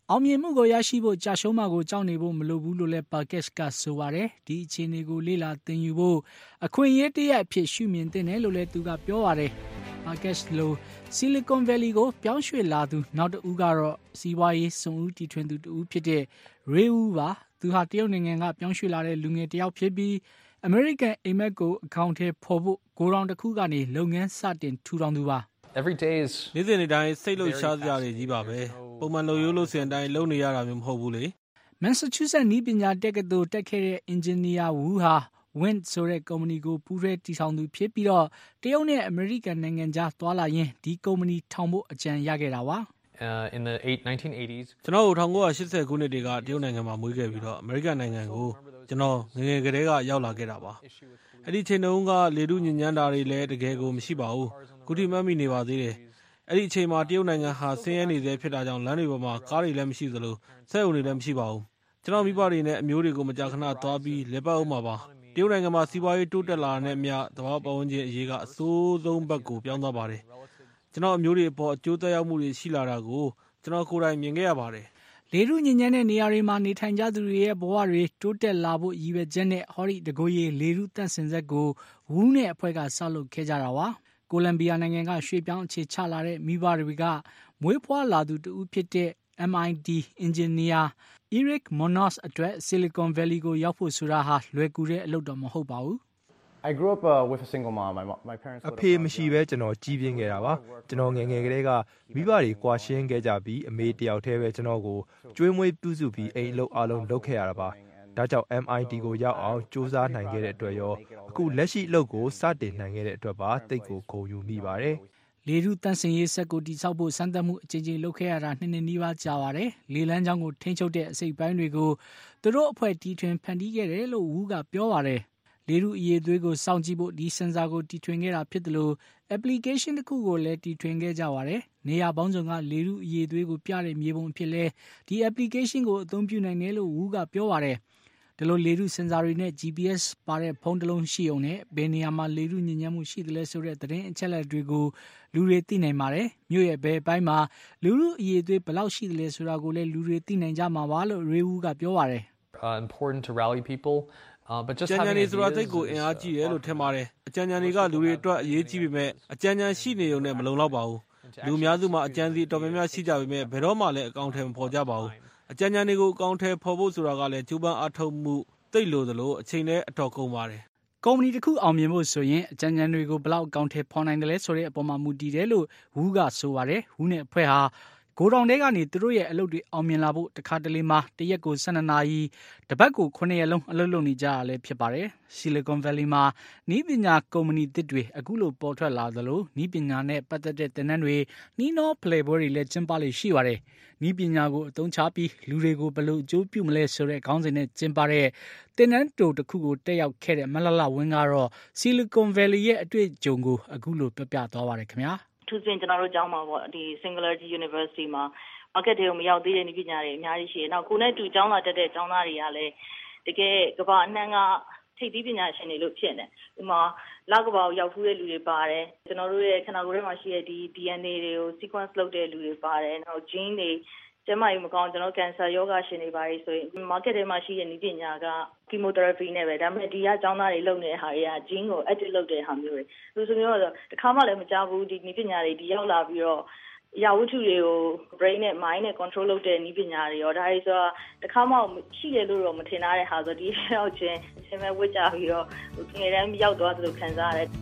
အောင်မြင်မှုကိုရရှိဖို့ကြာရှုံးမှာကိုကြောက်နေဖို့မလိုဘူးလို့လည်းပါကက်ကဆိုပါတယ်ဒီအခြေအနေကိုလေ့လာသင်ယူဖို့အခွင့်အရေးတရအဖြစ်ရှုမြင်သင့်တယ်လို့လည်းသူကပြောပါတယ်ပါကက်လိုဆီလီကွန်ဗယ်လီကိုပြောင်းရွှေ့လာသူနောက်တစ်ဦးကတော့စီးပွားရေးစွန်ဦးတီထွင်သူတစ်ဦးဖြစ်တဲ့ရေဦးပါသူဟာတရုတ်နိုင်ငံကပြောင်းရွှေ့လာတဲ့လူငယ်တစ်ယောက်ဖြစ်ပြီးအမေရိကန်အိမ်မက်ကိုအကောင့်ထဲပေါ်ဖို့ဂိုးရောင်တစ်ခုကနေလုပ်ငန်းစတင်ထူထောင်သူပါနေ့စဉ်နေ့တိုင်းစိတ်လှုပ်ရှားစရာတွေကြီးပါပဲပုံမှန်လုပ်ရိုးလို့စင်တိုင်းလုပ်နေရတာမျိုးမဟုတ်ဘူးလေမန်ဆာချူးဆက်နည်းပညာတက္ကသိုလ်တက်ခဲ့တဲ့အင်ဂျင်နီယာဝူဟာWind ဆိုတဲ့ကုမ္ပဏီကိုပူးတွဲတည်ထောင်သူဖြစ်ပြီးတော့တရုတ်နဲ့အမေရိကန်နိုင်ငံကြားသွားလာရင်းဒီကုမ္ပဏီထောင်ဖို့အကြံရခဲ့တာပါ in the 1980s ကျွန်တော်1980ခုနှစ်တွေကတရုတ်နိုင်ငံမှာမွေးခဲ့ပြီးတော့အမေရိကန်နိုင်ငံကိုကျွန်တော်ငယ်ငယ်ကတည်းကရောက်လာခဲ့တာပါအဲ့ဒီချိန်တုန်းကလေထုညဉ့်ညမ်းတာတွေလည်းတကယ်ကိုမရှိပါဘူးခုထိမှတ်မိနေပါသေးတယ်အဲ့ဒီအချိန်မှာတရုတ်နိုင်ငံဟာဆင်းရဲနေသေးဖြစ်တာကြောင့်လမ်းတွေပေါ်မှာကားတွေလည်းမရှိသလိုစက်အုံတွေလည်းမရှိပါဘူးကျွန်တော်မိဘတွေနဲ့အမျိုးတွေကိုမကြာခဏသွားပြီးလက်ပတ်အောင်ပါတရုတ်နိုင်ငံမှာစီးပွားရေးတိုးတက်လာတဲ့အမျှသဘာဝပတ်ဝန်းကျင်အရေးကအဆိုးဆုံးဘက်ကိုပြောင်းသွားပါတယ်ကျွန်တော်အမျိုးတွေအပေါ်အကျိုးသက်ရောက်မှုတွေရှိလာတာကိုကျွန်တော်ကိုယ်တိုင်မြင်ခဲ့ရပါတယ်လေထုညဉ့်ညမ်းတဲ့နေရာတွေမှာနေထိုင်ကြသူတွေရဲ့ဘဝတွေတိုးတက်လာဖို့ရည်ရွယ်ချက်နဲ့ဟော်ရီတကိုးရီလေထုတန့်စင်ဆက်ကိုဝူးနဲ့အဖွဲ့ကဆောက်လုပ်ခဲ့ကြတာပါကိုလံဘီယာနိုင်ငံကရွှေ့ပြောင်းအခြေချလာတဲ့မိဘတွေကမွေးဖွားလာသူတူဖြစ်တဲ့ MIT အင်ဂျင်နီယာEric Munoz အတွက် Silicon Valley ကိုရောက်ဖို့ဆိုတာဟာလွယ်ကူတဲ့အလုပ်တော့မဟုတ်ပါဘူး I grew up with a single mom. My parents အဖေမရှိပဲကျွန်တော်ကြီးပြင်းခဲ့တာပါကျွန်တော်ငယ်ငယ်ကတည်းကမိဘတွေကွာရှင်းခဲ့ကြပြီးအမေတယောက်တည်းပဲကျွန်တော်ကိုကျွေးမွေးပြုစုပြီးအိမ်အလုပ်အလုံးလုပ်ခဲ့ရတာပါဒါကြောင့် MIT ကိုရောက်အောင်စူးစမ်းနိုင်ခဲ့တဲ့အတွက်ရောအခုလက်ရှိအလုပ်ကိုစတင်နိုင်ခဲ့တဲ့အတွက်ပါတိတ်ကိုဂုဏ်ယူမိပါတယ်လေထုတန့်စင်ရေးစက်ကိုတိစောက်ဖို့စမ်းသပ်မှုအကြိမ်ကြိမ်လုပ်ခဲ့ရတာ2နှစ်နီးပါးကြာပါတယ်လေလန်းချောင်းကိုထိန်းချုပ်တဲ့အစိပ်ပိုင်းတွေကိုသူတို့အဖွဲ့တီထွင်ဖန်တီးခဲ့တယ်လို့ဝူးကပြောပါတယ်လေထုအရေးသွေးကိုစောင့်ကြည့်ဖို့ဒီစင်ဆာကိုတီထွင်ခဲ့တာဖြစ်တယ်လို့ application တစ်ခုကိုလည်းတီထွင်ခဲ့ကြပါတယ်နေရာပေါင်းစုံကလေထုအရေးသွေးကိုပြတဲ့မြေပုံအဖြစ်လဲဒီ application ကိုအသုံးပြုနိုင်တယ်လို့ဝူးကပြောပါတယ်ဒီလိုလေထုစင်ဆာတွေနဲ့ GPS ပါတဲ့ဖုန်းတစ်လုံးရှိအောင်နဲ့ဘယ်နေရာမှာလေထုညဉ့်ညမ်းမှုရှိသလဲဆိုတဲ့သတင်းအချက်အလက်တွေကိုလူတွေသိနိုင်ပါတယ်မြို့ရဲ့ဘယ်ပိုင်းမှာလူထုအရေးသွေးဘယ်လောက်ရှိသလဲဆိုတာကိုလည်းလူတွေသိနိုင်ကြမှာပါလို့ရေဝူးကပြောပါတယ် important to rally people but just ကျန်နေဆိုတာသိကိုအင်အားကြီးတယ်လို့ထင်ပါတယ်အကြံဉာဏ်တွေကလူတွေအတွက်အရေးကြီးပေမဲ့အကြံဉာဏ်ရှိနေုံနဲ့မလုံလောက်ပါဘူးလူအများစုမှာအကြံစီတော်များများရှိကြပေမဲ့ဘယ်တော့မှလည်းအကောင့်ထဲမဖော်ကြပါဘူးအကြံဉာဏ်တွေကိုအကောင့်ထဲဖော်ဖို့ဆိုတာကလည်းကျူးပန်းအထောက်မှုသိလို့သလိုအချိန်နဲ့အတော်ကုန်ပါတယ်ကုမ္ပဏီတစ်ခုအောင်မြင်ဖို့ဆိုရင်အကြံဉာဏ်တွေကိုဘယ်လောက်အကောင့်ထဲဖော်နိုင်တယ်လဲဆိုတဲ့အပေါ်မှာမူတည်တယ်လို့ဝူးကဆိုပါတယ်ဝူးနဲ့အဖွဲ့ဟာဂိုးတောင်တဲကနေသူတို့ရဲ့အလုပ်တွေအောင်မြင်လာဖို့တခါတလေမှာတရက်ကို12နာရီတပတ်ကို9ရက်လုံးအလုပ်လုပ်နေကြရလဲဖြစ်ပါတယ်။ Silicon Valley မှာနည်းပညာကုမ္ပဏီသစ်တွေအခုလိုပေါ်ထွက်လာသလိုနည်းပညာနဲ့ပတ်သက်တဲ့သင်တန်းတွေနှီးနှောဖလှယ်ပွဲတွေလည်းကျင်းပလေရှိပါတယ်။နည်းပညာကိုအသုံးချပြီးလူတွေကိုဘယ်လိုအကျိုးပြုမလဲဆိုတဲ့ခေါင်းစဉ်နဲ့ကျင်းပတဲ့သင်တန်းတိုတစ်ခုကိုတက်ရောက်ခဲ့တဲ့မလလဝင်းကတော့ Silicon Valley ရဲ့အတွေ့အကြုံကိုအခုလိုပြပြသွားပါတယ်ခင်ဗျာ။သူစဉ်ကျွန်တော်တို့ကျောင်းမှာပေါ့ဒီ Singularity University မှာ market တွေကိုမရောက်သေးတဲ့နည်းပညာတွေအများကြီးရှိတယ်။နောက်ကိုနဲ့တူကျောင်းလာတက်တဲ့ကျောင်းသားတွေကလည်းတကယ်ကမ္ဘာအနှံ့ကထိပ်သီးပညာရှင်တွေလို့ဖြစ်နေ။ဒီမှာလကမ္ဘာကိုရောက်ဖူးတဲ့လူတွေပါတယ်။ကျွန်တော်တို့ရဲ့ခန္ဓာကိုယ်ထဲမှာရှိတဲ့ဒီ DNA တွေကို sequence လုပ်တဲ့လူတွေပါတယ်။နောက် gene တွေကျမကြီးမကောင်းကျွန်တော် cancer ယောဂရှင်တွေပါတယ်ဆိုရင် market ထဲမှာရှိတဲ့နည်းပညာက chemotherapy နဲ့ပဲဒါပေမဲ့ဒီကကျောင်းသားတွေလုပ်နေတဲ့ဟာတွေက gene ကို edit လုပ်တဲ့ဟာမျိုးတွေလူဆိုမျိုးတော့တခါမှလည်းမကြားဘူးဒီနည်းပညာတွေဒီရောက်လာပြီးတော့အရာဝတ္ထုတွေကို brain နဲ့ mind နဲ့ control လုပ်တဲ့နည်းပညာတွေရောဒါတွေဆိုတော့တခါမှရှိရလို့တော့မထင်ထားတဲ့ဟာဆိုဒီရောက်ချင်းအချိန်မဲ့ဝတ်ကြပြီးတော့ငယ်တန်းရောက်သွားသလိုခံစားရတယ်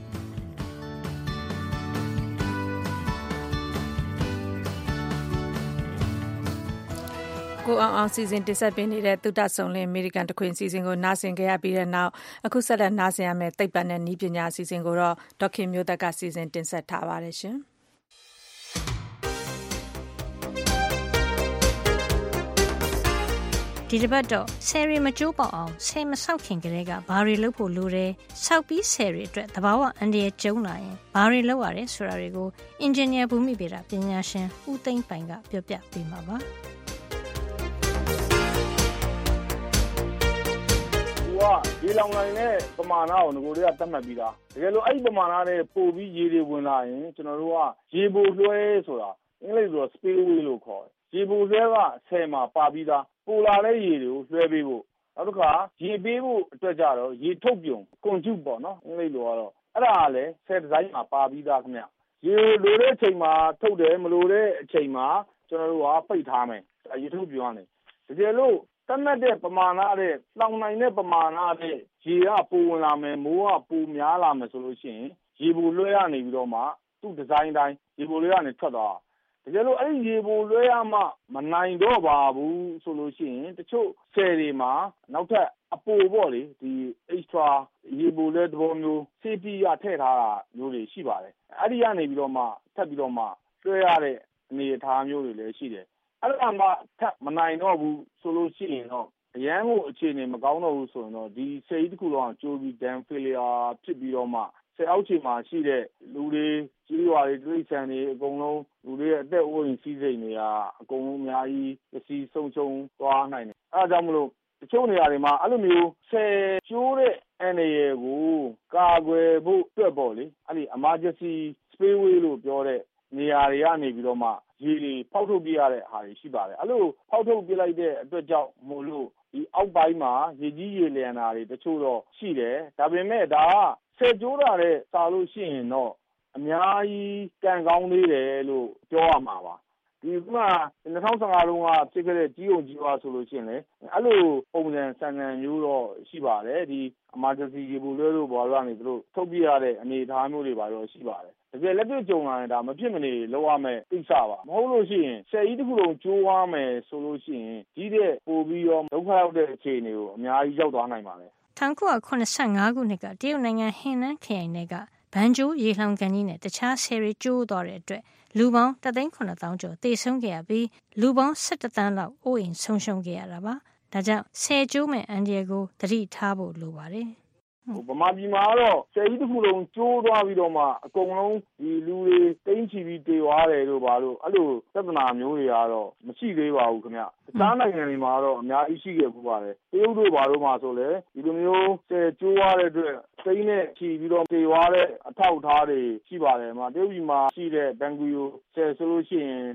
ကိုအောင်စီစဉ်တင်ဆက်ပေးနေတဲ့သုတဆုံလင်းအမေရိကန်တခွင်စီစဉ်ကိုနားဆင်ကြရပြီးတဲ့နောက်အခုဆက်လက်နားဆင်ရမယ့်သိပ္ပံနဲ့နည်းပညာအစီအစဉ်ကိုတော့ဒေါက်ခင်မျိုးသက်ကစီစဉ်တင်ဆက်ထားပါတယ်ရှင်ဒီတစ်ပတ်တော့ဆယ်ရီမကျိုးပေါအောင်ဆယ်မဆောက်ခင်ကလေးကဘာတွေလုပ်ဖို့လိုတယ်ဆောက်ပြီးဆယ်ရီအတွက်သဘာဝအန္တရာယ်ကျုံလာရင်ဘာတွေလုပ်ရတယ်ဆိုတာတွေကိုအင်ဂျင်နီယာဘူမိဗေဒပညာရှင်ဦးသိန်းပိုင်ကပြောပြပေးမှာပါရေလောင်နိုင်တဲ့ပမာဏကိုငကိုတွေကသတ်မှတ်ပြီးသားတကယ်လို့အဲ့ဒီပမာဏနဲ့ပို့ပြီးရေတွေဝင်လာရင်ကျွန်တော်တို့ကရေပိုလွှဲဆိုတာအင်္ဂလိပ်ဆိုတော့ spillway လို့ခေါ်တယ်ရေပိုလွှဲက10မှာပါပြီးသားပိုလာတဲ့ရေတွေကိုလွှဲပေးဖို့နောက်တစ်ခါရေပေးဖို့အတွက်ကြတော့ရေထုတ်ပြုံကွန်ဂျူပေါ့နော်အင်္ဂလိပ်လိုကတော့အဲ့ဒါကလည်း10ဒီဇိုင်းမှာပါပြီးသားခင်ဗျရေလိုတဲ့အချိန်မှာထုတ်တယ်မလိုတဲ့အချိန်မှာကျွန်တော်တို့ကပိတ်ထားမယ်ရေထုတ်ပြုံကနေတကယ်လို့တတ်မှတ်တဲ့ပမာဏတဲ့လောင်နိုင်တဲ့ပမာဏတဲ့ရေကပိုဝင်လာမယ်မိုးကပိုများလာမယ်ဆိုလို့ရှိရင်ရေပိုလွှဲရနေပြီးတော့မှသူ့ဒီဇိုင်းတိုင်းရေပိုလွှဲရနေထွက်သွားတကယ်လို့အဲ့ဒီရေပိုလွှဲရမှမနိုင်တော့ပါဘူးဆိုလို့ရှိရင်တချို့ဆယ်တွေမှာနောက်ထပ်အပိုပေါ့လေဒီ extra ရေပိုလွှဲသဘောမျိုး safety ရထည့်ထားတာမျိုးတွေရှိပါတယ်အဲ့ဒီကနေပြီးတော့မှထပ်ပြီးတော့မှလွှဲရတဲ့အနေအထားမျိုးတွေလည်းရှိတယ်အဲ့ဒါမှထပ်မနိုင်တော့ဘူးဆိုလို့ရှိရင်တော့အရန်ကိုအခြေအနေမကောင်းတော့ဘူးဆိုရင်တော့ဒီဆယ်ကြီးတစ်ခုလုံးကကျိုးပြီး dam failure ဖြစ်ပြီးတော့မှဆယ်အောက်ခြေမှာရှိတဲ့လူတွေကြီးရွာတွေတိရစ္ဆာန်တွေအကုန်လုံးလူတွေရဲ့အသက်အိုးအိမ်စီးစိမ်တွေကအကုန်လုံးအများကြီးပစ္စည်းဆုံးရှုံးသွားနိုင်တယ်အဲဒါကြောင့်မလို့တချို့နေရာတွေမှာအဲ့လိုမျိုးဆယ်ကျိုးတဲ့အန္တရာယ်ကိုကာကွယ်ဖို့အတွက်ပေါ့လေအဲ့ဒီ emergency spillway လို့ပြောတဲ့နေရာတွေကနေပြီးတော့မှရေတွေဖောက်ထုတ်ပြရတဲ့ဟာတွေရှိပါတယ်အဲ့လိုဖောက်ထုတ်ပြလိုက်တဲ့အတွက်ကြောင့်မို့လို့ဒီအောက်ပိုင်းမှာရေကြီးရေလျံတာတွေတချို့တော့ရှိတယ်ဒါပေမဲ့ဒါကဆယ်ကျိုးတာတဲ့စာလို့ရှိရင်တော့အများကြီးကံကောင်းသေးတယ်လို့ပြောရမှာပါဒီက2015လုံးကဖြစ်ခဲ့တဲ့ကြီးုံကြီးွားဆိုလို့ရှိရင်လေအဲ့လိုပုံစံဆန်ဆန်မျိုးတော့ရှိပါတယ်ဒီ emergency ရေပိုလွှဲလို့ဘော်ကနေသူတို့ထုတ်ပြရတဲ့အနေအထားမျိုးတွေပါတော့ရှိပါတယ်တကယ်လက်တွေ့ကြုံလာရင်ဒါမဖြစ်မနေလောက်ရမယ်ကိစ္စပါမဟုတ်လို့ရှိရင်ဆယ်ကြီးတစ်ခုလုံးကျိုးသွားမယ်ဆိုလို့ရှိရင်ကြီးတဲ့ပို့ပြီးတော့ဒုက္ခရောက်တဲ့အခြေအနေကိုအများကြီးရောက်သွားနိုင်ပါတယ် 1985ခုနှစ်ကတရုတ်နိုင်ငံဟင်နန်းခရိုင်နယ်ကဘန်ကျိုးရေလှောင်ကန်ကြီးနဲ့တခြားဆည်တွေကျိုးသွားတဲ့အတွက်လူပေါင်း 1,900,000 ကျော်သေဆုံးခဲ့ရပြီးလူပေါင်း 17 သန်းလောက်အိုးအိမ်ဆုံးရှုံးခဲ့ရတာပါ။ဒါကြောင့်ဆည်ကျိုးမဲ့အန္တရာယ်ကိုသတိထားဖို့လိုပါတယ်။ဗမာပြည်မှာတော့ဆယ်ကြီးတစ်ခုလုံးကျိုးသွားပြီးတော့မှအကုန်လုံးဒီလူတွေတိမ့်ချီပြီးတေသွားတယ်လို့ပါလို့အဲ့လိုသဒ္ဒနာမျိုးတွေကတော့မရှိသေးပါဘူးခင်ဗျ။တခြားနိုင်ငံတွေမှာတော့အများကြီးရှိခဲ့ပူပါတယ်။တရုတ်တို့ဘာလို့မှဆိုလဲဒီလိုမျိုးဆယ်ကျိုးသွားတဲ့အတွက်စိမ့်နဲ့ချီပြီးတော့တေသွားတဲ့အထောက်အထားတွေရှိပါတယ်။တရုတ်ပြည်မှာရှိတဲ့ဘန်ဂူယိုဆယ်ဆိုလို့ရှိရင်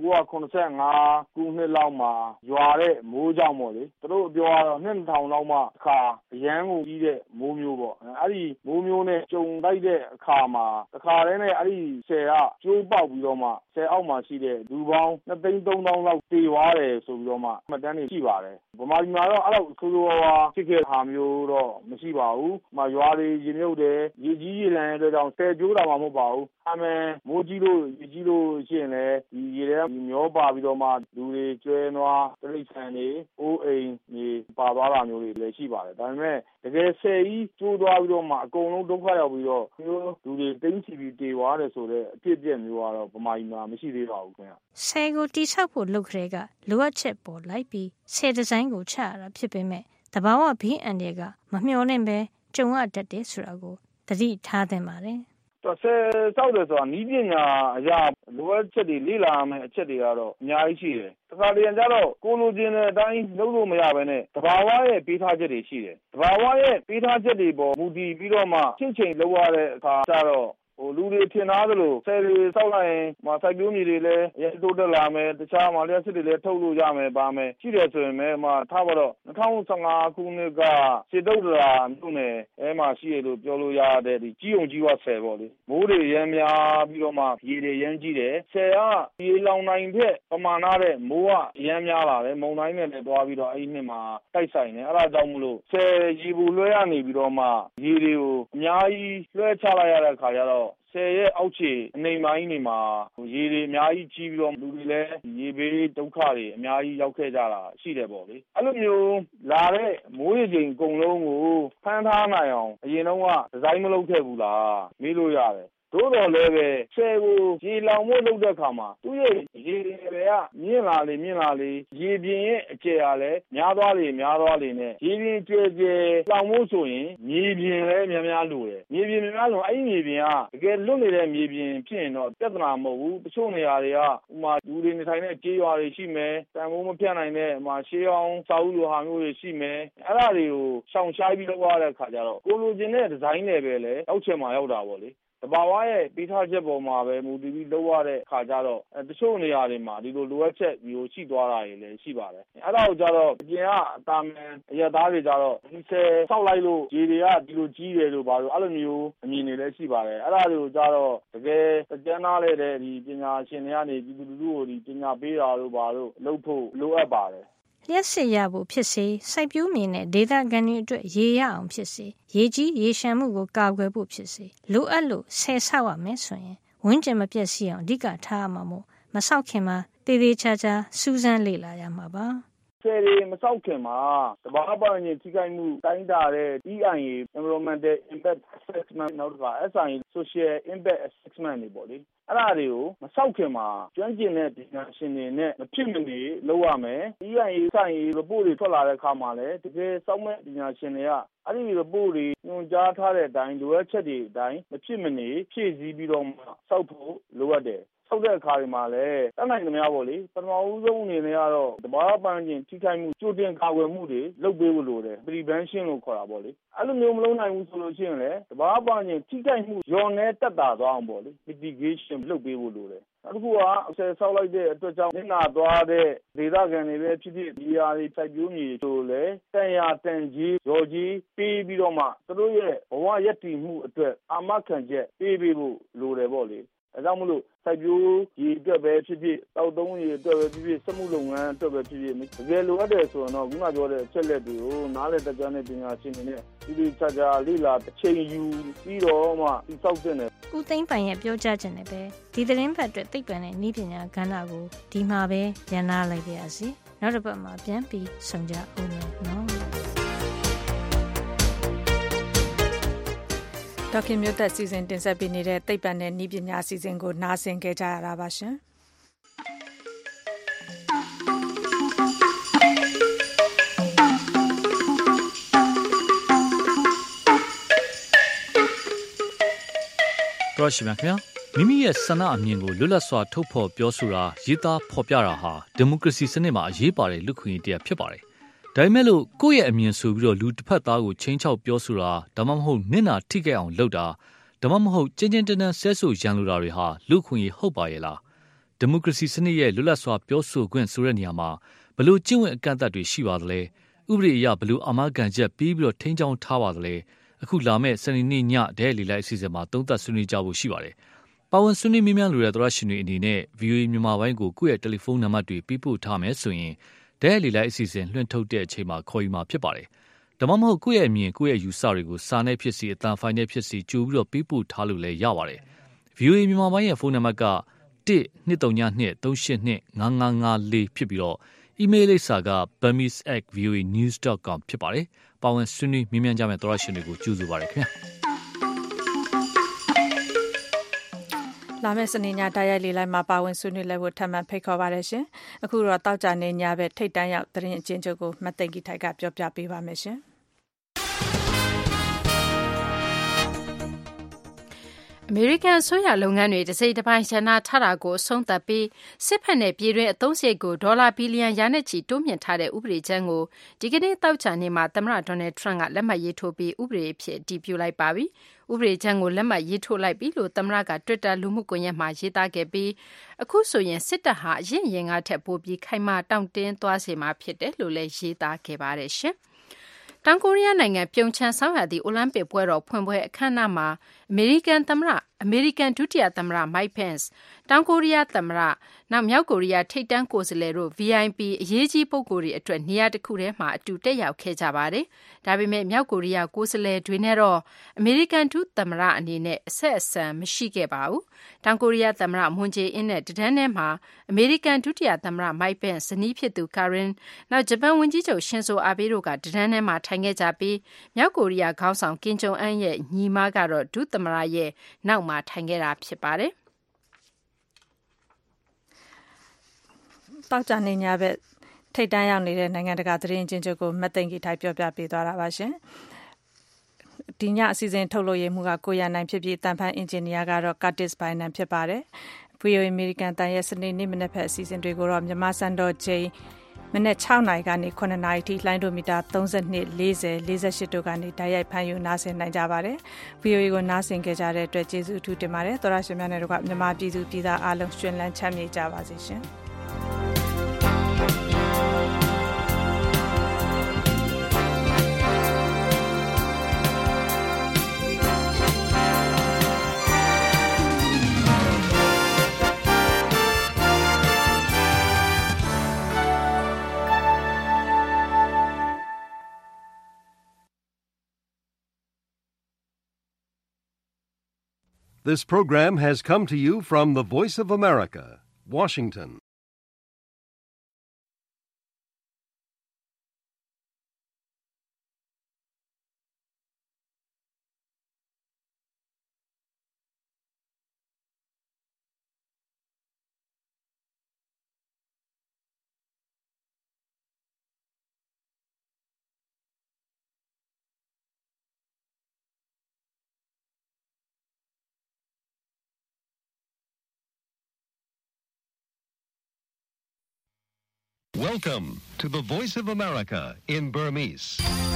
1985ခုနှစ်လောက်မှာရွာတဲ့မိုးကြောင့်ပေါ့လေသူတို့ပြောရတော့2000လောက်မှအခါအရန်ကိုကြီးတဲ့မိုးမျိုးပေါ့အဲ့ဒီမိုးမျိုးနဲ့ကြုံလိုက်တဲ့အခါမှာတစ်ခါတည်းနဲ့အဲ့ဒီဆယ်ကကျိုးပေါက်ပြီးတော့မှဆယ်အောက်မှာရှိတဲ့လူပေါင်း2,300,000လောက်တေသွားတယ်ဆိုပြီးတော့မှမှတ်တမ်းတွေရှိပါတယ်ဗမာပြည်မှာတော့အဲ့လိုဆိုးဆိုးဝါးဖြစ်ခဲ့တာမျိုးတော့မရှိပါဘူးရွာတွေရေမြုပ်တယ်ရေကြီးရေလန်တဲ့အတွက်ကြောင့်ဆယ်ကျိုးတာမှမဟုတ်ပါဘူးအမှန်မိုးကြီးလို့ရေကြီးလို့ရှိရင်လည်းဒီရေထဲမျောပါပြီးတော့မှလူတွေကျွဲနွားတိရစ္ဆာန်တွေအိုးအိမ်တွေပါသွားတာမျိုးတွေလည်းရှိပါတယ်ဒါပေမဲ့တကယ်ဆယ်ကြီးကျိုးသွားပြီးတော့မှအကုန်လုံးဒုက္ခရောက်ပြီးတော့မျိုးလူတွေတိမ့်ချီပြီးတေသွားတယ်ဆိုတဲ့အဖြစ်အပျက်မျိုးကတော့ဗမာပြည်မှာမရှိသေးပါဘူးခင်ဗျဆယ်ကိုတိဆောက်ဖို့လုပ်ခရဲကလိုအပ်ချက်ပေါ်လိုက်ပြီးဆယ်ဒီဇိုင်းကိုချရတာဖြစ်ပေမဲ့တဘာဝဘေးအန္တရာယ်ကမမျှော်လင့်ပဲကြုံရတတ်တယ်ဆိုတာကိုသတိထားသင့်ပါတယ်ဆယ်ဆောက်တယ်ဆိုတာနီးပညာအရာလိုအပ်ချက်တွေလေ့လာမယ်အချက်တွေကတော့အများကြီးရှိတယ်။တခါတရံကျတော့ကိုလိုချင်တဲ့အတိုင်းလုပ်လို့မရဘဲနဲ့တဘာဝရဲ့ပေးထားချက်တွေရှိတယ်။တဘာဝရဲ့ပေးထားချက်တွေပေါ်မူတည်ပြီးတော့မှချင်းချင်းလုပ်ရတဲ့အခါကျတော့လူတွေထင်သားသလိုဆယ်တွေစောက်လိုက်ရင်စိုက်ပျိုးမြေတွေလည်းရဲတိုးတက်လာမယ်တခြားလျှက်စစ်တွေလည်းထုတ်လို့ရမယ်ပါမယ်ရှိတယ်ဆိုရင်ထားပါတော့2015ခုနှစ်ကစေတုဒ္ဒရာမြို့နယ်မှာရှိရလို့ပြောလို့ရတဲ့ဒီကြီးုံကြီးဝဆယ်ပေါ့လေမိုးတွေရမ်းများပြီးတော့မှရေတွေရမ်းကြီးတယ်ဆယ်ကရေလောင်နိုင်တဲ့ပမာဏတဲ့မိုးကရမ်းများလာတယ်မုန်တိုင်းနဲ့လည်းသွားပြီးတော့အဲ့ဒီနှစ်မှာတိုက်ဆိုင်တယ်အဲ့ဒါကြောင့်မလို့ဆယ်ရေဘူးလွှဲရနေပြီးတော့မှရေတွေကိုအများကြီးလွှဲချလိုက်ရတဲ့အခါကျတော့ဆယ်ရဲ့အောက်ခြေအနေပိုင်းတွေမှာရေတွေအများကြီးကြီးပြီးတော့လူတွေလည်းရေဘေးဒုက္ခတွေအများကြီးရောက်ခဲ့ကြတာရှိတယ်ပေါ့လေအဲ့လိုမျိုးလာတဲ့မိုးရေချိန်အကုန်လုံးကိုဖမ်းထားနိုင်အောင်အရင်တော့ဒီဇိုင်းမလုပ်ခဲ့ဘူးလားမေးလို့ရတယ်သို့တော်လည်းပဲဆယ်ကိုရေလောင်မှုလုပ်တဲ့အခါမှာသူ့ရဲ့ရေတွေကမြင့်လာလေရေပြင်ရဲ့အကျယ်ကလည်းများသွားလေနဲ့ရေပြင်ကျယ်လောင်မှုဆိုရင်မြေပြင်လည်းများလိုတယ်မြေပြင်များလို့အဲ့ဒီမြေပြင်ကတကယ်လွတ်နေတဲ့မြေပြင်ဖြစ်ရင်တော့ပြဿနာမဟုတ်ဘူးတချို့နေရာတွေကဥမာလူတွေနေထိုင်တဲ့ကြေးရွာတွေရှိမယ်တန်ဖိုးမပြတ်နိုင်တဲ့ရှေးအောင်စာအုပ်လိုဟာမျိုးတွေရှိမယ်အဲ့ဒါတွေကိုရှောင်ရှားပြီးလုပ်ရတဲ့အခါကျတော့ကိုလိုချင်တဲ့ဒီဇိုင်းတွေပဲလေအောက်ချက်မှာရောက်တာပေါ့လေတဘာဝရဲ့ပေးထားချက်ပေါ်မှာပဲမူတည်ပြီးလုပ်ရတဲ့ခါကြတော့တချို့နေရာတွေမှာဒီလိုလိုအပ်ချက်မျိုးရှိသွားတာတွေလည်းရှိပါတယ်အဲ့ဒါကိုကြတော့အပြင်ကအတာမြန်အရသားတွေကြတော့ဒီဆယ်ဆောက်လိုက်လို့ရေတွေကဒီလိုကြီးတယ်လို့ဘာလို့အဲ့လိုမျိုးအမြင်တွေလည်းရှိပါတယ်အဲ့ဒါတွေကိုကြတော့တကယ်ကြမ်းသားတဲ့ဒီပညာရှင်တွေကနေပြည်သူလူထုကိုဒီပညာပေးတာလို့ဘာလို့လုပ်ဖို့လိုအပ်ပါတယ်လျှက်စစ်ရဖို့ဖြစ်စေစိုက်ပျိုးမြေနဲ့ဒေသခံတွေအတွက်ရေရအောင်ဖြစ်စေရေကြီးရေရှမ်းမှုကိုကာကွယ်ဖို့ဖြစ်စေလိုအပ်လို့ဆယ်ဆောက်ရမယ်ဆိုရင်ဝန်းကျင်မပျက်စီးအောင်အဓိကထားရမှာမို့မဆောက်ခင်မှာတည်တည်ချာချာစူးစမ်းလေ့လာရမှာပါဆယ်တွေမဆောက်ခင်မှာတဘာပတ်ရင်ထိခိုက်မှုတိုင်းတာတဲ့ EIA Environmental Impact Assessment နောက်က SIA Social Impact Assessment တွေပေါ့လေအဲ့ဒါတွေကိုမဆောက်ခင်မှာကျွမ်းကျင်တဲ့ပညာရှင်တွေနဲ့မဖြစ်မနေလုပ်ရမယ် EIA ဆိုင် report တွေထွက်လာတဲ့အခါမှာလည်းတကယ်စောင့်မဲ့ပညာရှင်တွေကအဲ့ဒီ report တွေညွှန်ကြားထားတဲ့အတိုင်းလိုအပ်ချက်တွေအတိုင်းမဖြစ်မနေဖြည့်ဆည်းပြီးတော့မှစောက်ဖို့လိုအပ်တယ်ဆောက်တဲ့အခါတွေမှာလည်းတတ်နိုင်သမျှပေါ့လေပထမဦးဆုံးအနေနဲ့ကတော့တဘာပန်းချင်းထိခိုက်မှုကြိုတင်ကာကွယ်မှုတွေလုပ်ပေးဖို့လိုတယ် prevention လို့ခေါ်တာပေါ့လေအဲ့လိုမျိုးမလုပ်နိုင်ဘူးဆိုလို့ရှိရင်လည်းတဘာပန်းချင်းထိခိုက်မှုရောနေတက်တာသွားအောင်ပေါ့လေ mitigation လုပ်ပေးဖို့လိုတယ်နောက်တစ်ခုကအဆယ်ဆောက်လိုက်တဲ့အတွက်ကြောင့်နေနာသွားတဲ့ဒေသခံတွေပဲဖြစ်ဖြစ်ဒီဟာတွေစိုက်ပျိုးမြေဆိုလေတန်ရာတန်ကြီးရော်ကြီးပေးပြီးတော့မှသူတို့ရဲ့ဘဝရည်တည်မှုအတွက်အာမခံချက်ပေးပေးဖို့လိုတယ်ပေါ့လေအဲကြောင့်မလို့စိုက်ပျိုးရေအတွက်ပဲဖြစ်ဖြစ်တောက်သုံးရေအတွက်ပဲဖြစ်ဖြစ်စက်မှုလုပ်ငန်းအတွက်ပဲဖြစ်ဖြစ်တကယ်လိုအပ်တယ်ဆိုတော့ခုနပြောတဲ့အချက်လက်တွေကိုနားလည်တတ်ကြတဲ့ပညာရှင်တွေနဲ့ဒီချာချာလေ့လာတစ်ချိန်ယူပြီးတော့မှဒီစောက်တဲ့နဲ့ဦးသိန်းပိုင်ရဲ့ပြောကြားခြင်းနဲ့ပဲဒီသတင်းပတ်အတွက်သိပ္ပံနဲ့နည်းပညာကဏ္ဍကိုဒီမှာပဲရန်နာလိုက်ပါရစေနောက်တစ်ပတ်မှာပြန်ပြီးဆုံကြအောင်နော်ဒေါက်ခင်မျိုးသက်စီစဉ်တင်ဆက်ပေးနေတဲ့သိပ္ပံနဲ့နည်းပညာအစီအစဉ်ကိုနားဆင်ကြကြရတာပါရှင်။တော်ရှိမြခင်မိမိရဲ့ဆန္ဒအမြင်ကိုလွတ်လပ်စွာထုတ်ဖော်ပြောဆိုတာရေးသားဖော်ပြတာဟာဒီမိုကရေစီစနစ်မှာအရေးပါတဲ့လူ့ခွင့်ရေးတရားဖြစ်ပါတယ်။ဒါပေမဲ့လို့ကိုယ့်ရဲ့အမြင်ဆိုပြီးတော့လူတစ်ဖက်သားကိုချင်းချောက်ပြောဆိုတာဒါမှမဟုတ်မျက်နှာထိခဲ့အောင်လုပ်တာဒါမှမဟုတ်ကျဉ်းကျဉ်းတန်းတန်းဆဲဆိုရန်လိုတာတွေဟာလူ့ခွင့်ရေးဟုတ်ပါရဲ့လား။ဒီမိုကရေစီစနစ်ရဲ့လွတ်လပ်စွာပြောဆိုခွင့်ဆိုတဲ့နေရာမှာဘလို့ကျင့်ဝတ်အကန့်အသတ်တွေရှိပါသလဲ။ဥပဒေအရဘလို့အာမခံချက်ပြီးပြီးတော့ထိန်းချောင်းထားပါသလဲ။အခုလာမဲ့စနေနေ့ညဒဲလီလိုက်အစီအစဉ်မှာသုံးသပ်ဆွေးနွေးကြဖို့ရှိပါတယ်။ပါဝင်ဆွေးနွေးမြန်းလိုတဲ့သရရှင်တွေအနေနဲ့ VOA မြန်မာပိုင်းကိုကိုယ့်ရဲ့တယ်လီဖုန်းနံပါတ်တွေပေးပို့ထားမယ်ဆိုရင်ဒဲလီလိုက်အစီအစဉ်လွှင့်ထုတ်တဲ့အချိန်မှာခေါ်ယူမှာဖြစ်ပါတယ်။ဒါမှမဟုတ်ကိုယ့်ရဲ့အမြင်ကိုယ့်ရဲ့ယူဆတွေကိုစာနဲ့ဖြစ်စီအသံဖိုင်နဲ့ဖြစ်စီကြိုပြီးတော့ပေးပို့ထားလို့လည်းရပါတယ်။ VOA မြန်မာပိုင်းရဲ့ဖုန်းနံပါတ်က1-239-282-5554ဖြစ်ပြီးတော့ email လိပ်စာက burmese@voanews.com ဖြစ်ပါတယ်။ပါဝင်ဆွေးနွေးမြန်းကြမယ့်သရရှင်တွေကိုကြိုဆိုပါရခင်ဗျာ။လာမယ့်စနေညတိုက်ရိုက်လေးလိုက်မှာပါဝင်ဆွေးနွေးလဲဖို့ထပ်မံဖိတ်ခေါ်ပါရရှင်။အခုတော့တောက်ကြနေညပဲထိတ်တန်းရောက်သတင်းအချင်းချုပ်ကိုမသိင်ကြီးထိုက်ကပြောပြပေးပါမယ်ရှင်။အမေရိကန်အစိုးရလုပ်ငန်းတွေတစ်စိတ်တစ်ပိုင်းရန်နာထားတာကိုအဆုံးသတ်ပြီးစစ်ဖက်နဲ့ပြည်တွင်းအသုံးစရိတ်ကိုဒေါ်လာဘီလီယံရာနဲ့ချီတိုးမြင့်ထားတဲ့ဥပဒေကြမ်းကိုဒီကနေ့တောက်ချာနေမှာသမ္မတဒေါ်နယ်ထရန့်ကလက်မှတ်ရေးထိုးပြီးဥပဒေအဖြစ်အတည်ပြုလိုက်ပါပြီ။ဥပဒေကြမ်းကိုလက်မှတ်ရေးထိုးလိုက်ပြီလို့သမ္မတက Twitter လူမှုကွန်ရက်မှာရေးသားခဲ့ပြီးအခုဆိုရင်စစ်တပ်ဟာအရင်ကထက်ပိုပြီးခိုင်မာတောင့်တင်းသွားစေမှာဖြစ်တယ်လို့လည်းရေးသားခဲ့ပါတယ်ရှင်။တောင်ကိုရီးယားနိုင်ငံပြုံချမ်းဆောင်းရာသီအိုလံပစ်ပွဲတော်ဖွင့်ပွဲအခမ်းအနားမှာအမေရိကန်ဒုတိယသမ္မတ Mike Pence တောင်ကိုရီးယားသမ္မတနောက်မြောက်ကိုရီးယားထိပ်တန်းကိုယ်စားလှယ်တို့ VIP အရေးကြီးပုဂ္ဂိုလ်တွေအတွက်နေရာတစ်ခုထဲမှာအတူတက်ရောက်ခဲ့ကြပါတယ်။ဒါပေမဲ့မြောက်ကိုရီးယားကိုယ်စားလှယ်တွေနဲ့တော့အမေရိကန်ဒုသမ္မတအနေနဲ့အဆက်အဆံမရှိခဲ့ပါဘူး။တောင်ကိုရီးယားသမ္မတမွန်ဂျေအင်းနဲ့တန်းထဲမှာအမေရိကန်ဒုတိယသမ္မတ Mike Pence ဇနီးဖြစ်သူ Karen နောက်ဂျပန်ဝန်ကြီးချုပ်ရှင်ဇိုအာဘေးတို့ကတန်းထဲမှာထိုင်ခဲ့ကြပြီးမြောက်ကိုရီးယားခေါင်းဆောင်ကင်ဂျုံအန်ရဲ့ညီမကတော့ဒုသမ္မတရဲ့နောက်မှာထိုင်ခဲ့တာဖြစ်ပါတယ်။တောက်ကြနေညပဲထိတ်တန်းရောက်နေတဲ့နိုင်ငံတကာသတင်းချင်းချုပ်ကိုမသိင်ကြီးထိုက်ပြောပြပေးသွားတာပါရှင်။ဒီညအစီအစဉ်ထုတ်လို့ရမှုကကိုရနိုင်ဖြစ်ပြီးတန်ဖိုင်းအင်ဂျင်နီယာကတော့ Curtis Bynum ဖြစ်ပါတယ်။ VOA American တန်ရဲ့စနေနေ့မနက်ဖက်အစီအစဉ်တွေကိုတော့မြန်မာစံတော်ချိန်မနေ့6နာရီကနေ9နာရီထိလိုင်းဒိုမီတာ32 40 48တို့ကနေတိုက်ရိုက်ဖမ်းယူနားဆင်နိုင်ကြပါတယ်။ VOA ကိုနားဆင်ကြတဲ့အတွက်ကျေးဇူးအထူးတင်ပါတယ်။သောရရှင်များနဲ့တို့ကမြန်မာပြည်သူပြည်သားအားလုံးရှင်လန်းချမ်းမြေ့ကြပါစေရှင်။ This program has come to you from the Voice of America, Washington. Welcome to the Voice of America in Burmese.